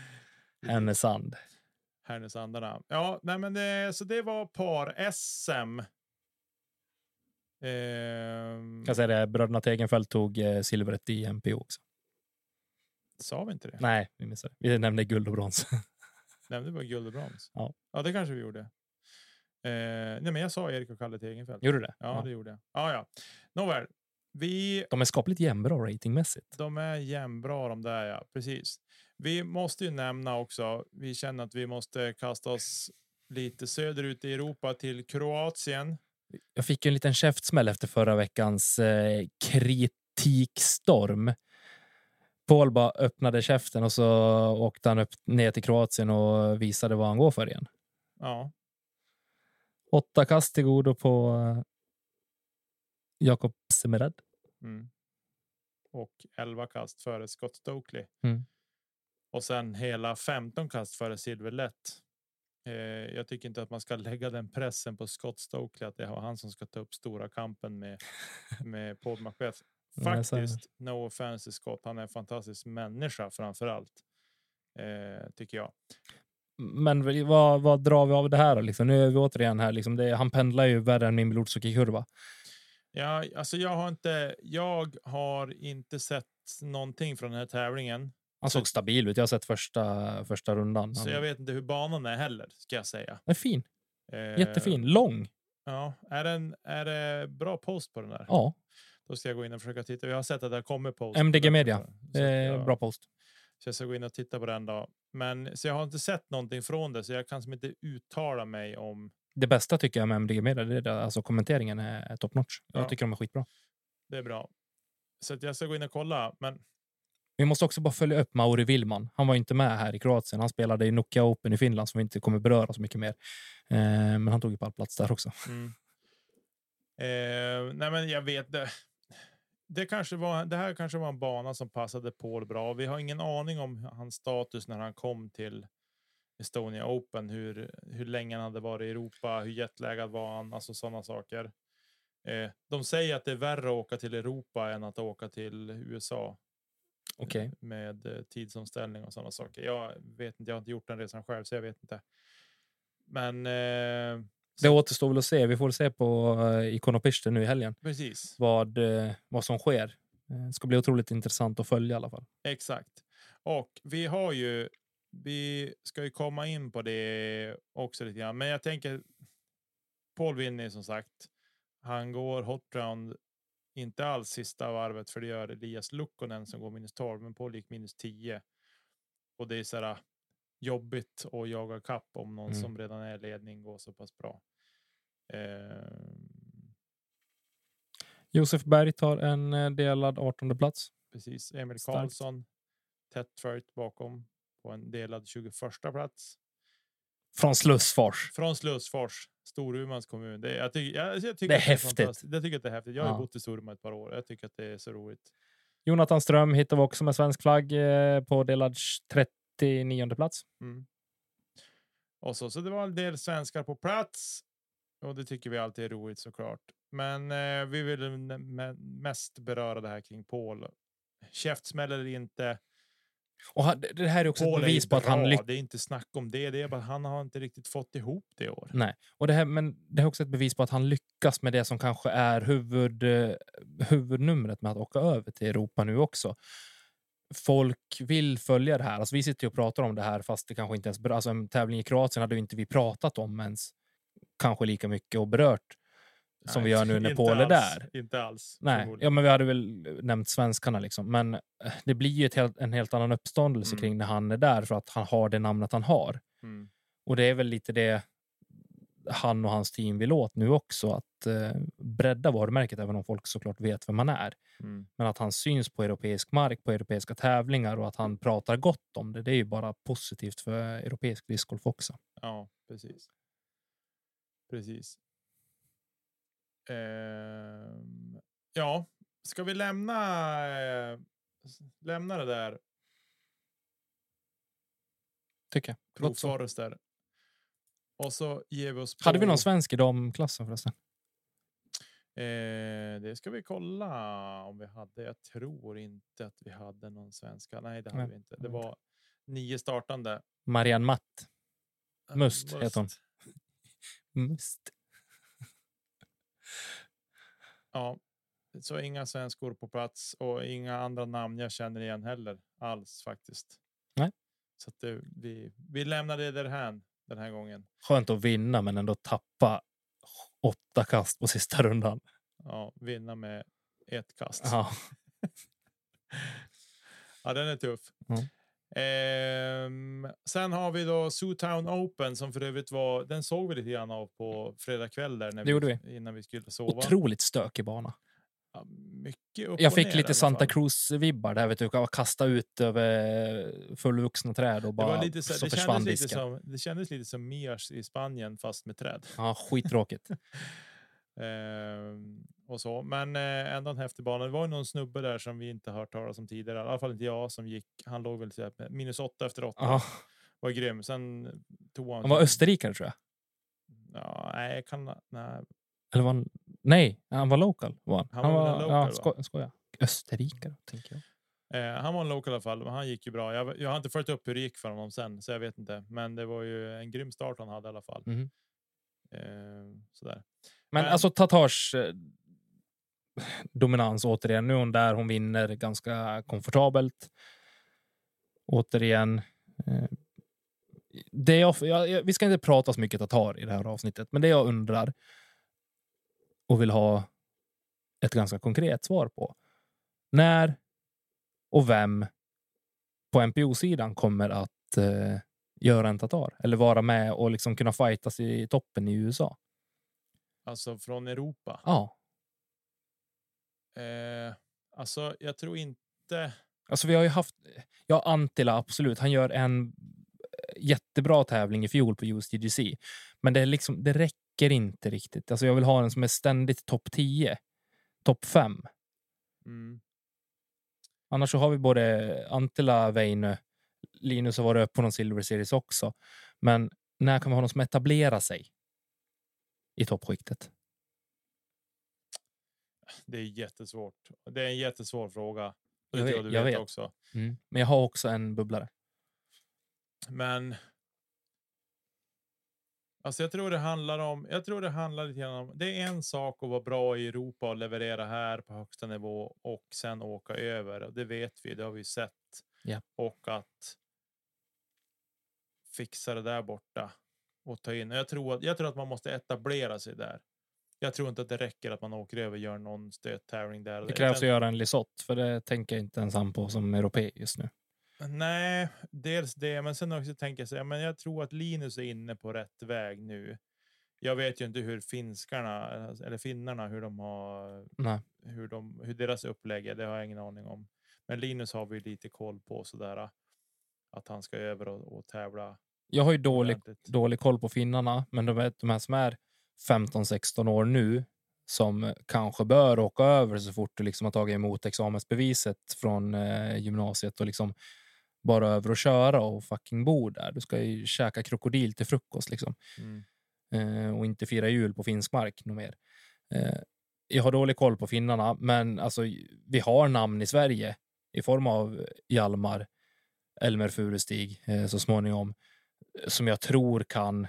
Härnösandarna. Ja, nej men så det var par-SM. Kan säga det, bröderna Tegenfält tog silvret i MPO också. Sa vi inte det? Nej, vi missade. Vi nämnde guld och brons. Nämnde bara guld och brons? Ja. Ja, det kanske vi gjorde. Nej, men jag sa Erik och Kalle Tegenfält. Gjorde du det? Ja, det gjorde jag. Ja. Nåväl. De är skapligt jämnbra ratingmässigt. De är jämnbra de där, ja. Precis. Vi måste ju nämna också, vi känner att vi måste kasta oss lite söderut i Europa till Kroatien. Jag fick ju en liten käftsmäll efter förra veckans kritikstorm Paul bara öppnade käften och så åkte han upp ner till Kroatien och visade vad han går för igen. Ja. 8 kast till godo på Jakob Semerad. Och 11 kast före Scott Stokely. Mm. Och sen hela 15 kast före Silverlätt. Jag tycker inte att man ska lägga den pressen på Scott Stokely att det var han som ska ta upp stora kampen med Paul Macbeth. Faktiskt, no offense till Scott. Han är en fantastisk människa framför allt. Tycker jag. Men vad drar vi av det här då? Liksom? Nu är vi återigen här. Liksom han pendlar ju värre än min blodsockerkurva. Ja, alltså jag har inte sett någonting från den här tävlingen. Han såg stabil ut. Jag har sett första rundan. Så jag vet inte hur banan är heller, ska jag säga. Den är fin. Jättefin. Lång. Ja, är det bra post på den där? Ja. Då ska jag gå in och försöka titta. Jag har sett att det kommer post. MDG Media. Bra post. Så jag ska gå in och titta på den då. Men så jag har inte sett någonting från det, så jag kan som inte uttala mig om. Det bästa tycker jag med MDG Media, det är det, alltså kommenteringen är top notch. Jag tycker de är skitbra. Det är bra. Så att jag ska gå in och kolla, men vi måste också bara följa upp Mauri Willman. Han var inte med här i Kroatien. Han spelade i Nokia Open i Finland som vi inte kommer beröra så mycket mer. Men han tog ju pallplats där också. Nej, men jag vet det. Det här kanske var en bana som passade Paul bra. Vi har ingen aning om hans status när han kom till Estonia Open. Hur länge han hade varit i Europa. Hur jetlaggad var han. Alltså sådana saker. De säger att det är värre att åka till Europa än att åka till USA. Okej. Med tidsomställning och sådana saker. Jag vet inte, jag har inte gjort den resan själv så jag vet inte. Men det återstår väl att se. Vi får se på Ikonopiste nu i helgen. Precis. Vad som sker. Det ska bli otroligt intressant att följa i alla fall. Exakt. Och vi ska ju komma in på det också lite grann. Men jag tänker Paul vinner som sagt. Han går hot round inte alls sista varvet, för det gör Elias Lukkonen som går minus 12, men Paul gick minus 10. Och det är så här jobbigt att jaga kapp om någon som redan är ledning går så pass bra. Josef Berg tar en delad 18:e plats. Precis. Emil Karlsson tätt följt bakom på en delad 21:a plats. Från Slussfors. Storumans kommun. Jag tycker det är häftigt. Jag tycker att det är häftigt. Jag har bott i Storuman ett par år. Jag tycker att det är så roligt. Jonathan Ström hittar vi också med svensk flagg på delad 39:e plats. Och så det var en del svenskar på plats. Och det tycker vi alltid är roligt såklart. Men vi vill mest beröra det här kring Paul. Käftsmäll eller inte. Och det här är också Paul ett bevis på att han det är inte snack om det. Det är bara att han har inte riktigt fått ihop det i år. Nej, och det är också ett bevis på att han lyckas med det som kanske är huvudnumret med att åka över till Europa nu också. Folk vill följa det här. Alltså vi sitter och pratar om det här fast det kanske inte ens alltså en tävling i Kroatien hade inte vi pratat om ens kanske lika mycket och berört som vi gör nu när Paul är där. Inte alls. Nej, ja, men vi hade väl nämnt svenskarna liksom. Men det blir ju en helt annan uppståndelse kring när han är där för att han har det namnet han har. Och det är väl lite det han och hans team vill åt nu också, att bredda varumärket, även om folk såklart vet vem man är. Men att han syns på europeisk mark, på europeiska tävlingar, och att han pratar gott om det, det är ju bara positivt för europeisk discgolf också. Ja, precis. Ja, ska vi lämna det där? Tycker jag. Pro-Forester. Och så ger vi oss på... Hade vi någon svensk i damklassen förresten? Det ska vi kolla om vi hade. Jag tror inte att vi hade någon svenska. Nej, det hade vi inte. Det var 9 startande. Marianne Matt. Must heter hon. Must. Ja, så inga svenskor på plats och inga andra namn jag känner igen heller alls faktiskt. Nej. Så att vi lämnar det därhän den här gången. Skönt att vinna men ändå tappa 8 kast på sista rundan. Ja, vinna med 1 kast. Ja. Ja, den är tuff. Sen har vi då Zootown Open som för övrigt den såg vi lite grann av på fredag kväll där innan vi skulle sova. Otroligt stökig bana. Ja, mycket upp Jag och fick ner, lite i alla Santa fall. Cruz-vibbar där, vet du, kasta ut över fullvuxna träd och Det var bara lite så, så det försvann kändes lite disken. som, det kändes lite som Mias i Spanien fast med träd. Ja, skittråkigt. Och så, men ändå en häftig bana. Det var ju någon snubbe där som vi inte hört talas om tidigare, i alla fall inte jag, som gick, han låg väl typ -8 efter 8. Ja, Var grym. Sen tog han han var österrikare tror jag. Ja, nej, nej. Eller var han... Nej, han var local. Var Han var väl en local, ja, skoja. Österrikare, tänker jag. Han var en local i alla fall, men han gick ju bra. Jag har inte följt upp hur det gick för honom sen, så jag vet inte. Men det var ju en grym start han hade i alla fall. Mm. Sådär. Men alltså Tatars dominans återigen. Nu är hon där, hon vinner ganska komfortabelt. Återigen. Vi ska inte prata så mycket Tatar i det här avsnittet, men det jag undrar och vill ha ett ganska konkret svar på. När och vem på NPO-sidan kommer att göra en Tatar? Eller vara med och liksom kunna fightas i toppen i USA? Alltså från Europa? Ja. Alltså jag tror inte... Alltså vi har ju haft... Ja, Antila, absolut. Han gör en jättebra tävling i fjol på USDGC. Men det är liksom, det räcker inte riktigt. Alltså jag vill ha en som är ständigt topp 10. Topp 5. Mm. Annars så har vi både Antila, Väinö, Linus har varit uppe på någon Silver Series också. Men när kan vi ha någon som etablerar sig i toppskiktet? Det är jättesvårt. Det är en jättesvår fråga. Jag vet också. Mm. Men jag har också en bubblare. Men alltså jag tror det handlar lite grann om, det är en sak att vara bra i Europa och leverera här på högsta nivå och sen åka över. Och det vet vi, det har vi sett. Yeah. Och att fixa det där borta och ta in. Jag tror att man måste etablera sig där. Jag tror inte att det räcker att man åker över och gör någon stöttävling där. Det krävs att göra en Lisott, för det tänker jag inte ens han på som europé just nu. Nej, dels det, men sen också tänker jag så här, men jag tror att Linus är inne på rätt väg nu. Jag vet ju inte hur finnarna, hur de har, hur deras upplägg är, det har jag ingen aning om. Men Linus har vi lite koll på sådär, att han ska över och tävla. Jag har ju dålig koll på finnarna, men de här som är 15-16 år nu, som kanske bör åka över så fort du liksom har tagit emot examensbeviset från gymnasiet och liksom bara över och köra och fucking bo där. Du ska ju käka krokodil till frukost liksom. Och inte fira jul på finsk mark något mer. Jag har dålig koll på finnarna, men alltså vi har namn i Sverige i form av Hjalmar, Elmer Furustig så småningom, som jag tror kan,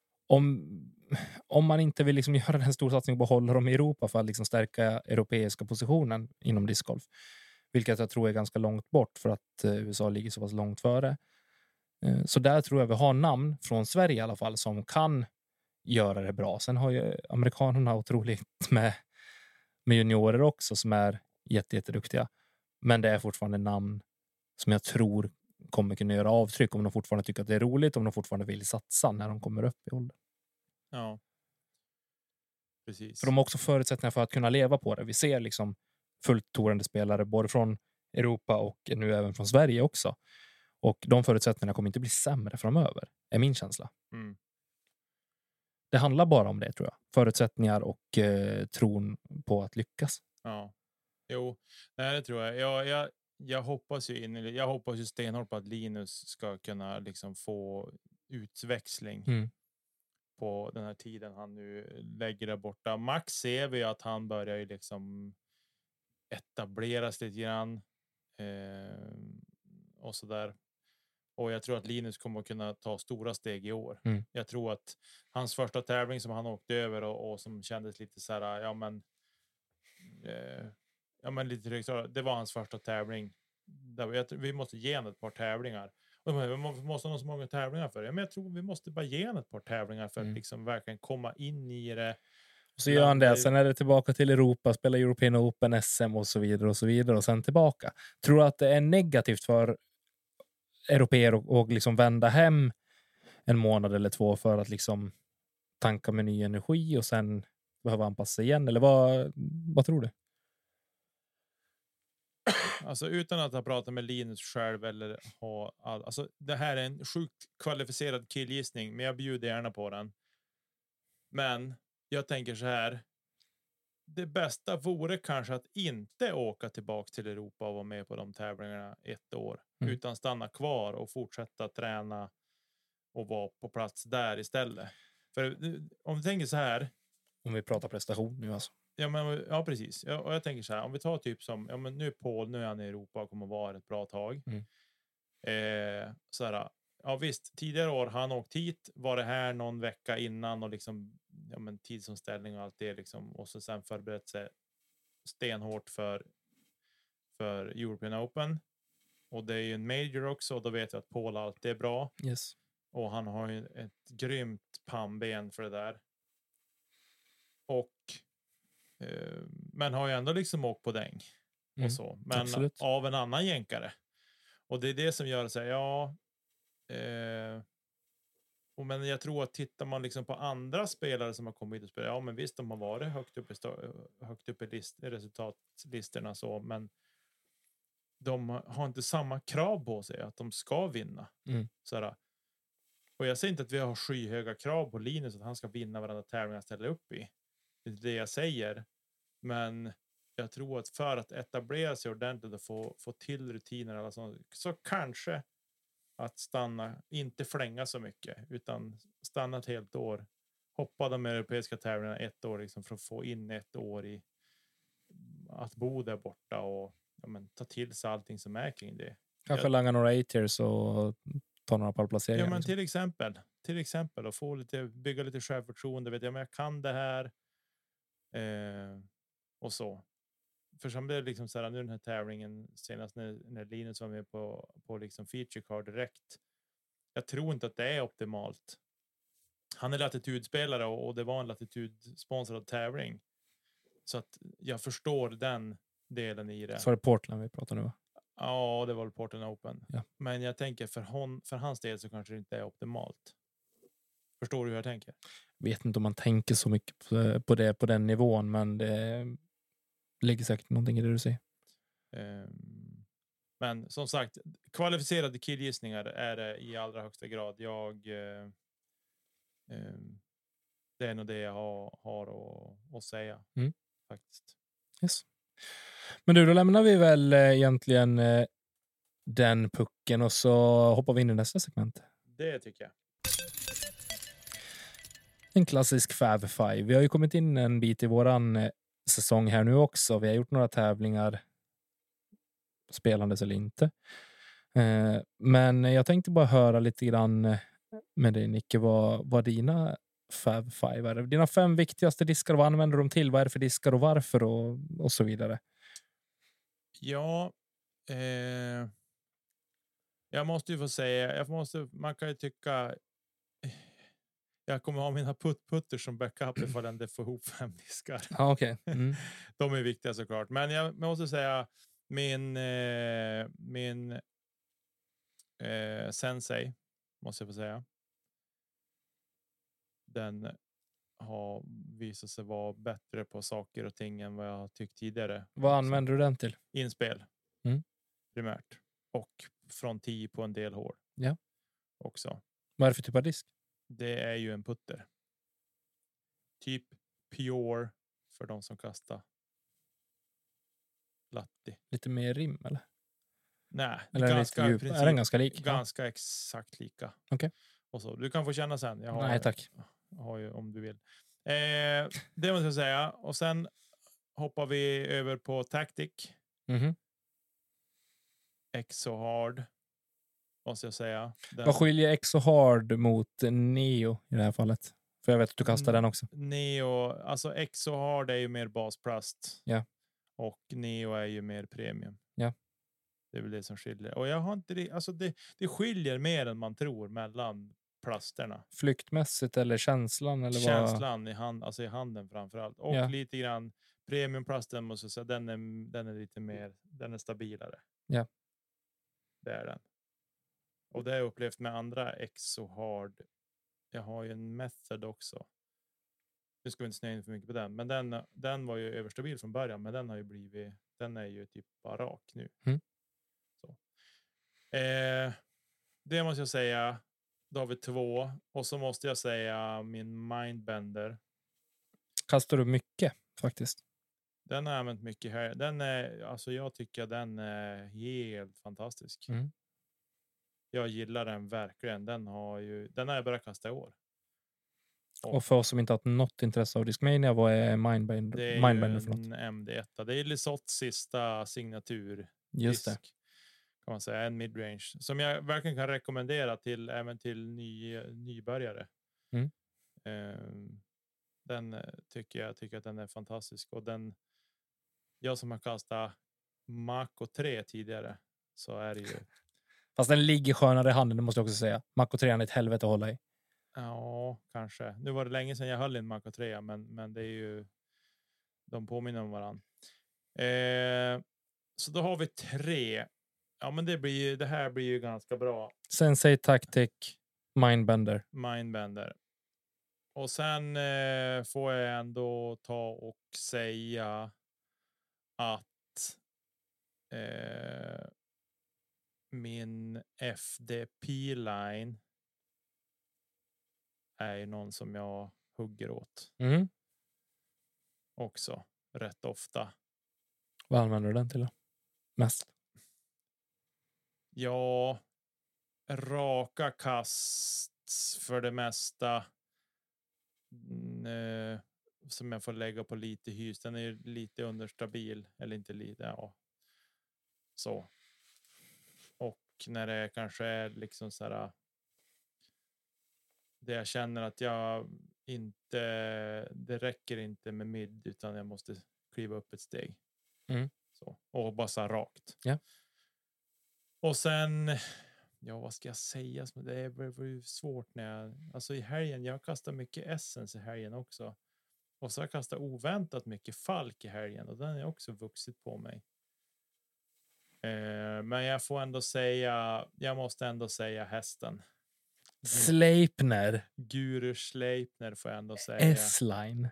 om man inte vill liksom göra en stor satsning på att hålla dem i Europa för att liksom stärka europeiska positionen inom discgolf, vilket jag tror är ganska långt bort för att USA ligger så pass långt före. Så där tror jag vi har namn från Sverige i alla fall som kan göra det bra. Sen har ju amerikanerna otroligt med juniorer också som är jätteduktiga. Men det är fortfarande namn som jag tror kommer kunna göra avtryck om de fortfarande tycker att det är roligt, om de fortfarande vill satsa när de kommer upp i åldern. Ja. Precis. För de har också förutsättningar för att kunna leva på det. Vi ser liksom fullt torande spelare både från Europa och nu även från Sverige också. Och de förutsättningarna kommer inte bli sämre framöver, är min känsla. Mm. Det handlar bara om det, tror jag. Förutsättningar och tron på att lyckas. Ja. Jo, nej, det tror jag. Jag hoppas ju stenhårt på att Linus ska kunna liksom få utväxling på den här tiden han nu lägger där borta. Max ser vi att han börjar ju liksom etableras lite grann och så där. Och jag tror att Linus kommer att kunna ta stora steg i år. Jag tror att hans första tävling som han åkte över och som kändes lite så här, lite drygt, det var hans första tävling. Vi måste ge honom ett par tävlingar. Vi måste ha så många tävlingar för det. Men jag tror vi måste bara ge honom ett par tävlingar för att liksom verkligen komma in i det. Så gör han det. Sen är det tillbaka till Europa, spela European Open, SM och så vidare och så vidare. Och sen tillbaka. Tror du att det är negativt för europeer och liksom vända hem en månad eller två för att liksom tanka med ny energi och sen behöva anpassa igen? Eller vad tror du? alltså utan att ha pratat med Linus själv eller ha alltså det här är en sjukt kvalificerad killgissning, men jag bjuder gärna på den. Men jag tänker så här. Det bästa vore kanske att inte åka tillbaka till Europa och vara med på de tävlingarna ett år, utan stanna kvar och fortsätta träna och vara på plats där istället. För om vi tänker så här. Om vi pratar prestation nu alltså. Ja, precis. Och jag tänker så här, om vi tar typ som, ja men nu Paul, nu är han i Europa och kommer att vara ett bra tag. Så här, ja visst, tidigare år har han åkt hit, var det här någon vecka innan och liksom, ja men tidsomställning och allt det liksom, och så sen förberett sig stenhårt för European Open. Och det är ju en major också, och då vet jag att Paul alltid är bra. Yes. Och han har ju ett grymt pannben för det där. Och men har ju ändå liksom åkt på däng och så. Men absolut. Av en annan jänkare. Och det är det som gör så här, ja. Men jag tror att tittar man liksom på andra spelare som har kommit och spelat, ja men visst, de har varit högt upp i resultatlistorna så, men de har inte samma krav på sig att de ska vinna. Sådär. Och jag säger inte att vi har skyhöga krav på Linus att han ska vinna varandra tävlingar han ställer upp i. Det är det jag säger. Men jag tror att för att etablera sig ordentligt och få till rutiner eller så kanske att stanna, inte flänga så mycket, utan stanna ett helt år. Hoppa de europeiska tävlingarna ett år liksom, för att få in ett år i att bo där borta och ta till sig allting som är kring det. Kanske langa några 8-years och ta några pallplaceringar. Ja, men till exempel och få bygga lite självförtroende, vet jag, men jag kan det här och så. För som det är liksom så här, nu den här tävlingen senast när Linus var med på liksom feature card direkt. Jag tror inte att det är optimalt. Han är latitudspelare och det var en latitudsponsrad tävling. Så att jag förstår den delen i det. Så är det Portland vi pratar nu, va? Ja, det var Portland Open. Ja. Men jag tänker för hans del så kanske det inte är optimalt. Förstår du hur jag tänker? Vet inte om man tänker så mycket på det på den nivån, men det ligger säkert någonting i det du säger. Men som sagt, kvalificerade killgissningar är det i allra högsta grad. Det är nog det jag har att säga faktiskt. Yes. Men du, då lämnar vi väl egentligen den pucken och så hoppar vi in i nästa segment. Det tycker jag. En klassisk Fav 5. Vi har ju kommit in en bit i våran säsong här nu också. Vi har gjort några tävlingar, spelandes eller inte. Men jag tänkte bara höra lite grann med dig, Nicke, vad dina Fav 5 är. Dina 5 viktigaste diskar, vad använder de till? Vad är det för diskar och varför och så vidare? Ja, jag måste ju få säga, man kan ju tycka jag kommer ha mina putter som backup ifall jag inte får ihop 5 diskar. Ja, okej. De är viktiga såklart. Men jag måste säga min Sensei, måste jag få säga. Den har visat sig vara bättre på saker och ting än vad jag har tyckt tidigare. Vad använder du den till? Inspel. Primärt. Och från 10 på en del hål. Ja. Också. Vad är det för typ av disk? Det är ju en putter. Typ Pure för de som kastar Latti. Lite mer rim eller? Nej, eller ganska djup. Är den ganska lik? Ganska exakt lika. Okej. Och så du kan få känna sen. Nej, tack. Har ju om du vill. Det måste jag säga. Och sen hoppar vi över på Tactic. Exo Hard. Måste jag säga. Vad skiljer Exo Hard mot Neo i det här fallet? För jag vet att du kastar den också. Neo, alltså Exo Hard är ju mer basplast. Ja. Och Neo är ju mer premium. Ja. Det är väl det som skiljer. Och jag har inte det, alltså det skiljer mer än man tror mellan plasterna. Flyktmässigt eller känslan eller känslan vad? I handen framförallt. Och lite grann premiumplasten måste jag säga, den är lite mer, den är stabilare. Ja. Det är den. Och det har jag upplevt med andra Exo Hard. Jag har ju en Method också. Nu ska vi inte snöa in för mycket på den. Men den var ju överstabil från början. Men den har ju blivit... Den är ju typ bara rak nu. Så. Det måste jag säga. Då har vi 2. Och så måste jag säga min Mindbender. Kastar du mycket faktiskt? Den har jag använt mycket här. Den är... Alltså jag tycker den är helt fantastisk. Jag gillar den verkligen. Den har jag börjat kasta i år. Och för oss som inte har något intresse av Discmania, vad är Mindbender? Det är Mindbender för något? En MD1. Det är Lisotts sista signatur. Just det. Kan man säga. En midrange. Som jag verkligen kan rekommendera även till nybörjare. Den tycker att den är fantastisk. Och jag som har kastat Mako 3 tidigare, så är det ju... Fast den ligger skönare i handen, det måste jag också säga. Mako 3 är ett helvete att hålla i. Ja, kanske. Nu var det länge sedan jag höll i en Mako 3, men det är ju... De påminner om varandra. Så då har vi 3. Ja, men det här blir ju ganska bra. Sensei Tactic, Mindbender. Och sen får jag ändå ta och säga att min FDP-line är ju någon som jag hugger åt. Också rätt ofta. Vad använder du den till då? Mest? Ja, raka kast för det mesta. Som jag får lägga på lite hys. Den är ju lite understabil. Eller inte lite, ja. Så. Och när det kanske är liksom så här... Det jag känner att jag inte... Det räcker inte med mid, utan jag måste kliva upp ett steg. Så. Och bara så här rakt. Ja. Och sen... Ja, vad ska jag säga? Det är svårt när jag... Alltså i helgen, jag kastar mycket Essence i helgen också. Och så har jag kastat oväntat mycket Falk i helgen. Och den har också vuxit på mig. Men jag får ändå säga... Jag måste ändå säga hästen. Sleipner. Guru Sleipner får jag ändå säga. S-line.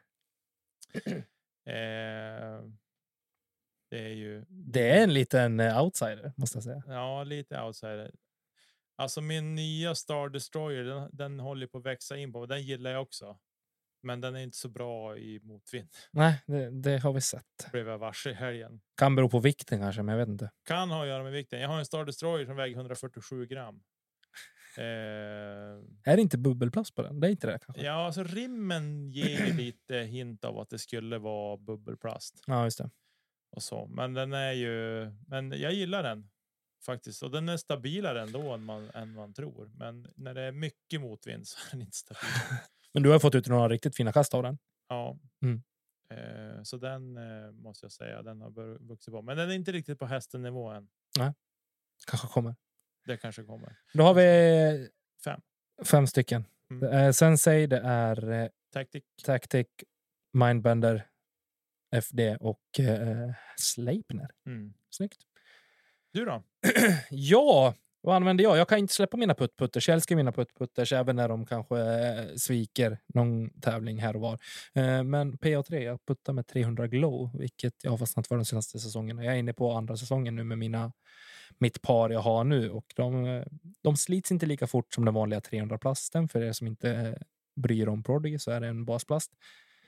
Det är ju... Det är en liten outsider, måste jag säga. Ja, lite outsider. Alltså min nya Star Destroyer, den håller på att växa in på. Den gillar jag också. Men den är inte så bra i motvind. Nej, det har vi sett. Blev jag varse i helgen. Kan bero på vikten kanske, men jag vet inte. Kan ha att göra med vikten. Jag har en Star Destroyer som väger 147 gram. Är det inte bubbelplast på den? Det är inte det kanske? Ja, alltså rimmen ger lite hint av att det skulle vara bubbelplast. Ja, just det. Och så. Men den är ju... Men jag gillar den. Faktiskt. Och den är stabilare ändå än man tror. Men när det är mycket motvind så är den inte stabil. Men du har fått ut några riktigt fina kast av den. Ja. Så den måste jag säga. Den har vuxit på. Men den är inte riktigt på hästennivå än. Nej. Kanske kommer. Det kanske kommer. Då har vi 5 stycken. Sensei, det är Tactic, Mindbender, FD och Sleipner. Snyggt. Du då? Ja, vad använder jag? Jag kan inte släppa mina puttputters. Jag älskar mina puttputters även när de kanske sviker någon tävling här och var. Men PA3, jag puttar med 300 glow, vilket jag har fastnat för de senaste säsongerna. Jag är inne på andra säsongen nu med mitt par jag har nu. Och de slits inte lika fort som den vanliga 300-plasten. För er som inte bryr om Prodigy så är det en basplast.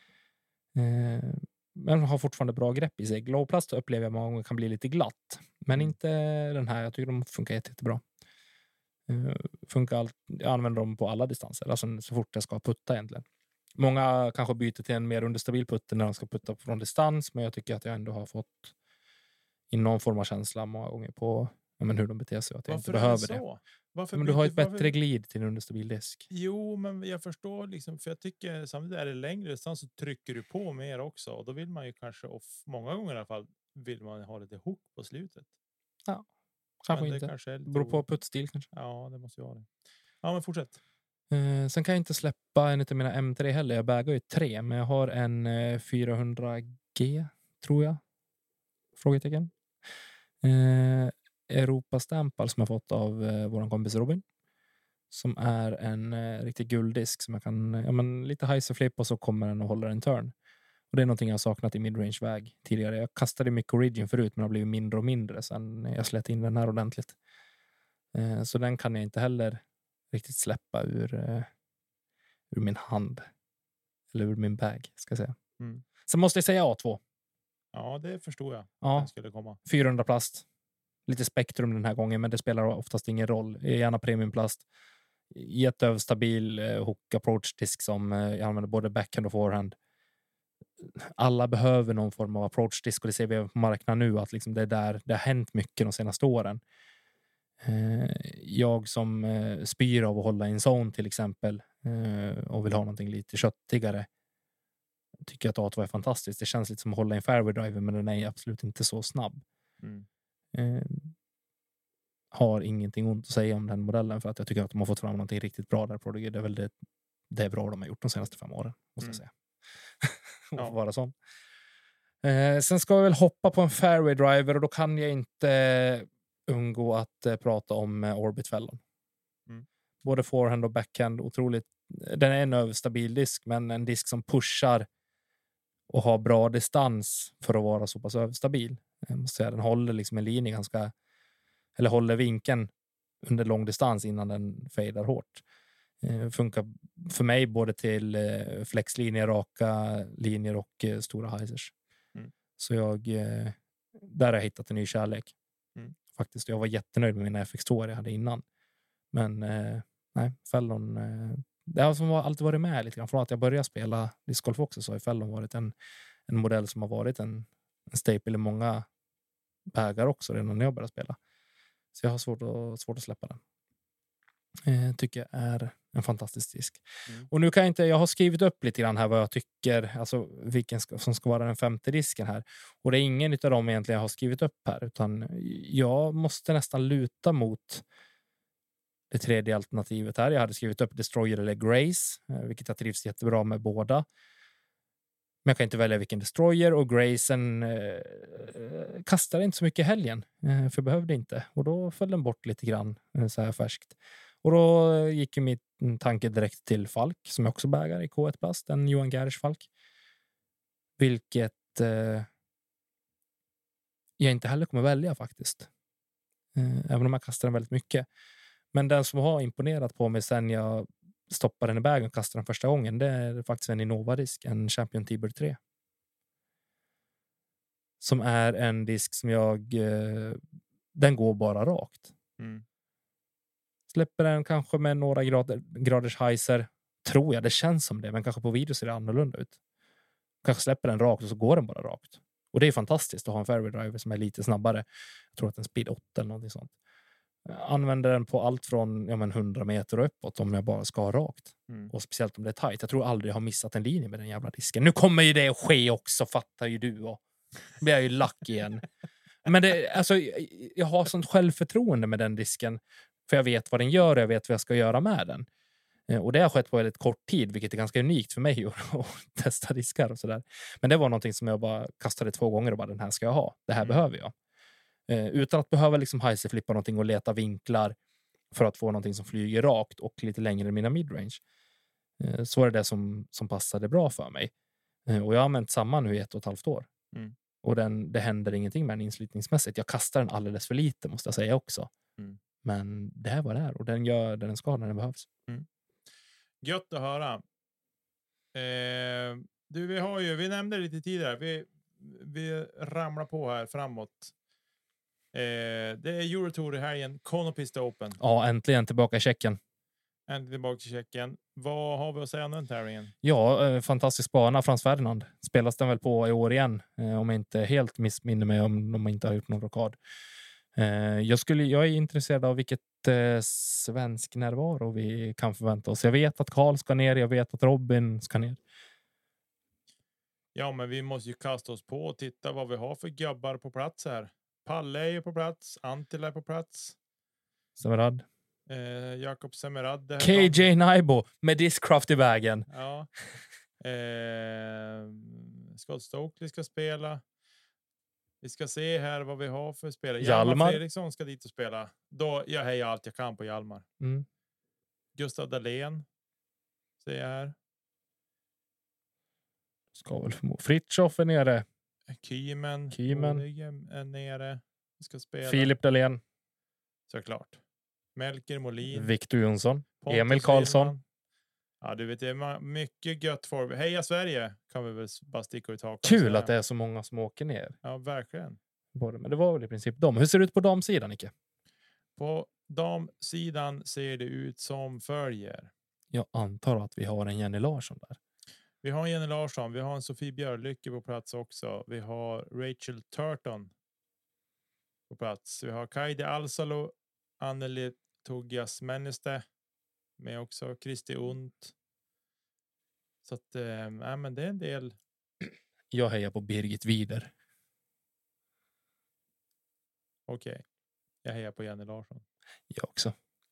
Men har fortfarande bra grepp i sig. Glowplast upplever jag många gånger kan bli lite glatt. Men inte den här. Jag tycker de funkar jättebra. Jag använder dem på alla distanser. Alltså så fort jag ska putta egentligen. Många kanske byter till en mer understabil putte när de ska putta från distans. Men jag tycker att jag ändå har fått i någon form av känsla många gånger på hur de beter sig. Att jag inte behöver det. Men du har ett bättre glid till en understabil disk. Jo, men jag förstår liksom, för jag tycker samtidigt är det längre distans så trycker du på mer också. Och då vill man ju kanske, många gånger i alla fall, vill man ha lite hook på slutet. Ja, kanske men inte. Kanske beror på puttstil kanske. Ja, det måste ju vara det. Ja, men fortsätt. Sen kan jag inte släppa en av mina M3 heller. Jag bägar ju 3, men jag har en 400G, tror jag. Frågetecken. Europa-stämpel som jag fått av våran kompis Robin. som är en riktig gulddisk som jag kan, lite heiserflip och så kommer den och håller en turn. Och det är någonting jag saknat i midrange-väg tidigare. Jag kastade mycket Origin förut, men har blivit mindre och mindre sen jag slet in den här ordentligt. Så den kan jag inte heller riktigt släppa ur min hand. Eller ur min bag, ska jag säga. Sen måste jag säga A2. Ja, det förstår jag. Ja, Den skulle komma. 400 plast. Lite spektrum den här gången, men det spelar oftast ingen roll. Gärna premiumplast. Jätteöverstabil hook approach disk som jag använder både backhand och forehand. Alla behöver någon form av approach disk och det ser vi på marknaden nu att liksom det är där det har hänt mycket de senaste åren. Jag som spyr av att hålla i en zone till exempel och vill ha någonting lite köttigare tycker att A2 är fantastiskt. Det känns lite som att hålla i en fairway driver, men den är absolut inte så snabb. Har ingenting ont att säga om den modellen för att jag tycker att de har fått fram någonting riktigt bra där. Prodigy. Det är väl det är bra de har gjort de senaste 5 åren, måste jag säga. Ja. Vara sån. Sen ska vi väl hoppa på en fairway driver och då kan jag inte undgå att prata om Orbit-fällon. Både forehand och backhand otroligt. Den är en överstabil disk, men en disk som pushar och har bra distans för att vara så pass överstabil. Jag måste säga, den håller liksom en linje eller håller vinkeln under lång distans innan den fejdar hårt. Funkar för mig både till flexlinjer, raka linjer och stora heisers. Så där har jag hittat en ny kärlek. Faktiskt, jag var jättenöjd med mina FX2 jag hade innan. Men nej, fällon det har som alltid varit med lite grann. Från att jag började spela discgolf också så har fällon varit en modell som har varit en staple i många bägar också redan när jag började spela. Så jag har svårt att släppa den. Tycker jag är en fantastisk disk. Och nu kan jag har skrivit upp lite grann här vad jag tycker, alltså vilken som ska vara den 5:e disken här. Och det är ingen av dem egentligen jag har skrivit upp här, utan jag måste nästan luta mot det 3:e alternativet här. Jag hade skrivit upp Destroyer eller Grace, vilket jag trivs jättebra med båda. Men jag kan inte välja vilken Destroyer, och Gracen kastade inte så mycket i helgen, för jag behövde inte. Och då föll den bort lite grann så här färskt. Och då gick ju min tanke direkt till Falk, som jag också bägar i K1 plast, en Johan Garish Falk. Vilket jag inte heller kommer välja faktiskt. Även om jag kastar den väldigt mycket. Men den som har imponerat på mig sen jag stoppade den i bägen och kastade den första gången, det är faktiskt en Innova-disk, en Champion T-Bird 3. Som är en disk som den går bara rakt. Släpper den kanske med några graders heiser, tror jag, det känns som det, men kanske på video ser det annorlunda ut. Kanske släpper den rakt och så går den bara rakt. Och det är fantastiskt att ha en fairway driver som är lite snabbare. Jag tror att den speed 8 eller någonting sånt. Använder den på allt från 100 meter och uppåt om jag bara ska ha rakt. Och speciellt om det är tight. Jag tror aldrig jag har missat en linje med den jävla disken. Nu kommer ju det att ske också, fattar ju du. Och blir jag ju lack igen. Men jag har sånt självförtroende med den disken. För jag vet vad den gör och jag vet vad jag ska göra med den. Och det har skett på väldigt kort tid, vilket är ganska unikt för mig att testa diskar och sådär. Men det var någonting som jag bara kastade 2 gånger och bara, den här ska jag ha. Det här behöver jag. Utan att behöva liksom heiserflippa någonting och leta vinklar för att få någonting som flyger rakt och lite längre än mina midrange. Så är det som passade bra för mig. Och jag har använt samma nu i 1,5 år. Och det händer ingenting med den inslitningsmässigt. Jag kastar den alldeles för lite, måste jag säga också. Men det här var det här och den gör det den ska när den behövs. Gött att höra. Vi nämnde lite tidigare. Vi ramlar på här framåt. Det är Eurotour i helgen, Konopista Open. Ja, äntligen tillbaka i Tjeckien. Vad har vi att säga om den tävlingen? Ja, fantastisk bana, Frans Ferdinand. Spelas den väl på i år igen, om jag inte helt missminner mig, om de inte har gjort någon rockad. Jag är intresserad av vilket svensk närvaro vi kan förvänta oss. Jag vet att Karl ska ner, jag vet att Robin ska ner. Ja, men vi måste ju kasta oss på och titta vad vi har för gubbar på plats här. Palle är ju på plats, Antila är på plats. Semerad. Jakob Semerad. KJ Naibo med Discraft i vägen. Ja. Scott Stokely ska spela. Vi ska se här vad vi har för spelare. Hjalmar Fredriksson ska dit och spela. Då jag hejar allt jag kan på Hjalmar. Gustav Dahlén ser jag här. Ska väl Fritjof är nere. Kymen är nere. Ska spela. Filip Dahlén. Såklart. Melker Molin. Victor Jonsson. Pontus Emil Karlsson. Willman. Ja, du vet, det är mycket gött för. Heja Sverige kan vi väl bara sticka ut hakan. Kul att det är så många som åker ner. Ja, verkligen. Men det var väl i princip dem. Hur ser det ut på damsidan, Nicke? På damsidan ser det ut som följer. Jag antar att vi har en Jenny Larsson där. Vi har Jenny Larsson. Vi har en Sofie Björlycke på plats också. Vi har Rachel Turton på plats. Vi har Kaidi Alsalo, Anneli Togias Männeste med också, Kristi Ont. Så att, men det är en del. Jag hejar på Birgit Wider. Okej. Jag hejar på Jenny Larsson. Jag också.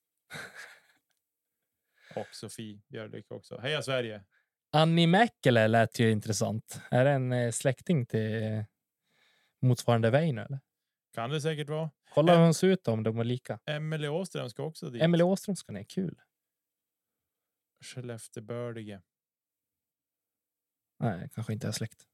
Och Sofie Björlycke också. Heja Sverige! Annie Mäkelä lät ju intressant. Är det en släkting till motsvarande Väinö, eller? Kan det säkert vara. Kolla hur hon ser ut om de är lika. Emelie Åström ska också dit. Emelie Åström ska ner, kul. Skellefteåbördige. Nej, kanske inte är släkt.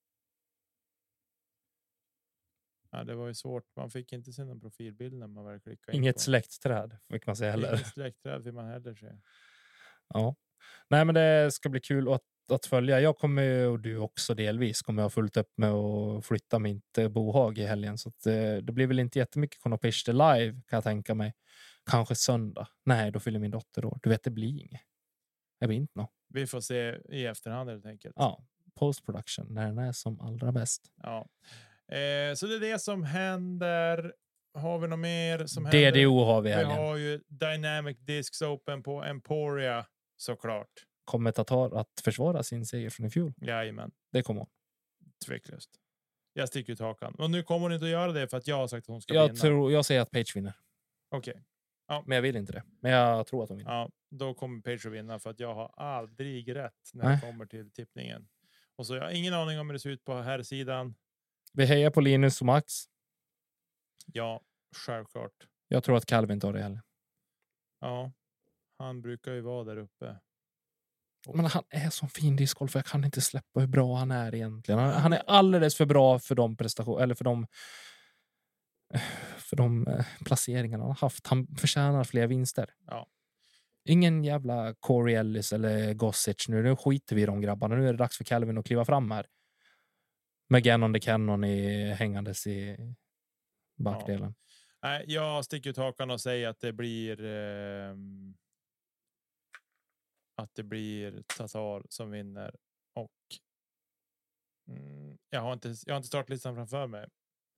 Ja, det var ju svårt. Man fick inte se någon profilbild när man väl klickade. Inget släktträd, fick man säga heller. Inget släktträd vill man heller se. Ja. Nej, men det ska bli kul att följa. Jag kommer, och du också delvis, kommer ha fullt upp med att flytta mitt bohag i helgen. Så att, det blir väl inte jättemycket Konopiste live, kan jag tänka mig. Kanske söndag. Nej, då fyller min dotter år. Du vet, det blir inget. Det blir inte något. Vi får se i efterhand helt enkelt. Ja, post-production, när den är som allra bäst. Ja. Så det är det som händer. Har vi något mer som händer? DDO har vi Vi helgen. har ju Dynamic Discs Open på Emporia, såklart. Kommer Tatar att försvara sin seger från i fjol? Jajamän. Det kommer hon. Tveklöst. Jag sticker ut hakan. Och nu kommer hon inte att göra det för att jag har sagt att hon ska vinna. Jag säger att Page vinner. Okej. Ja. Men jag vill inte det. Men jag tror att hon vinner. Ja, då kommer Page att vinna för att jag har aldrig rätt när det kommer till tippningen. Och så jag har ingen aning om hur det ser ut på här sidan. Vi hejar på Linus och Max. Ja, självklart. Jag tror att Calvin tar det heller. Ja, han brukar ju vara där uppe. Men han är så fin discgolf, för jag kan inte släppa hur bra han är egentligen. Han är alldeles för bra för de prestationer, eller för de placeringarna han har haft. Han förtjänar fler vinster. Ja. Ingen jävla Corey Ellis eller Gossage nu. Nu skiter vi i de grabbarna. Nu är det dags för Calvin att kliva fram här. Med Gannon de Cannon hängandes i backdelen. Ja. Nej, jag sticker ut hakan och säger att det blir Tatar som vinner. Och jag har inte startlistan framför mig.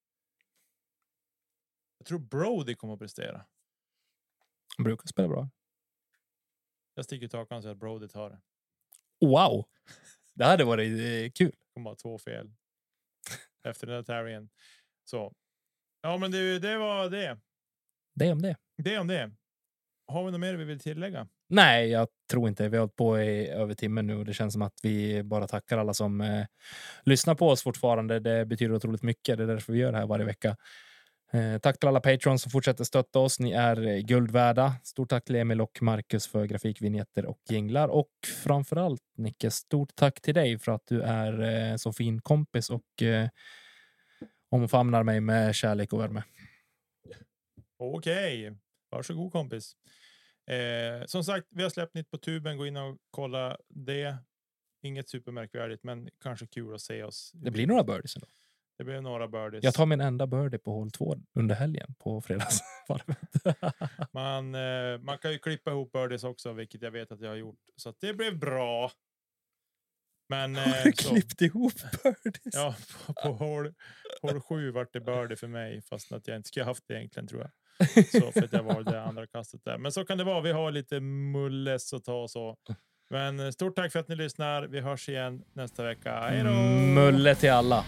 Jag tror Brody kommer att prestera. Han brukar spela bra. Jag sticker ut hakan och säger att Brody tar det. Wow! Det hade varit kul. Det kommer att ha 2 fel. Efter den här tävlingen. Så. Ja, men det var det. Det om det. Det om det. Har vi något mer vi vill tillägga? Nej, jag tror inte. Vi har hållit på i över timmen nu och det känns som att vi bara tackar alla som lyssnar på oss fortfarande. Det betyder otroligt mycket. Det är därför vi gör det här varje vecka. Tack till alla patrons som fortsätter stötta oss. Ni är guld värda. Stort tack till Emil och Marcus för grafikvinjetter och jinglar. Och framförallt, Nicke, stort tack till dig för att du är så fin kompis och omfamnar mig med kärlek och värme. Okej. Varsågod kompis. Som sagt, vi har släppt nytt på tuben. Gå in och kolla det. Inget supermärkvärdigt, men kanske kul att se oss. Det blir några birdies ändå. Det blir några birdies. Jag tar min enda birdie på hål 2 under helgen på fredags. Man kan ju klippa ihop birdies också, vilket jag vet att jag har gjort. Så att det blev bra. Men har du klippt ihop birdies? Ja, på hål 7 vart det birdie för mig, fast att jag inte skulle haft det egentligen, tror jag. Så för att jag valde andra kastet där. Men så kan det vara. Vi har lite mulles att ta och så. Men stort tack för att ni lyssnar. Vi hörs igen nästa vecka. Hej då! Mulle till alla.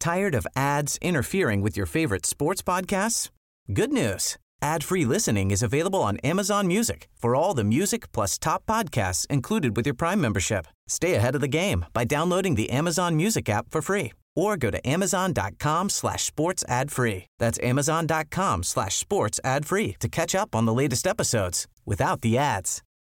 Tired of ads interfering with your favorite sports podcasts? Good news. Ad-free listening is available on Amazon Music for all the music plus top podcasts included with your Prime membership. Stay ahead of the game by downloading the Amazon Music app for free or go to amazon.com/sports ad free. That's amazon.com/sports ad free to catch up on the latest episodes without the ads.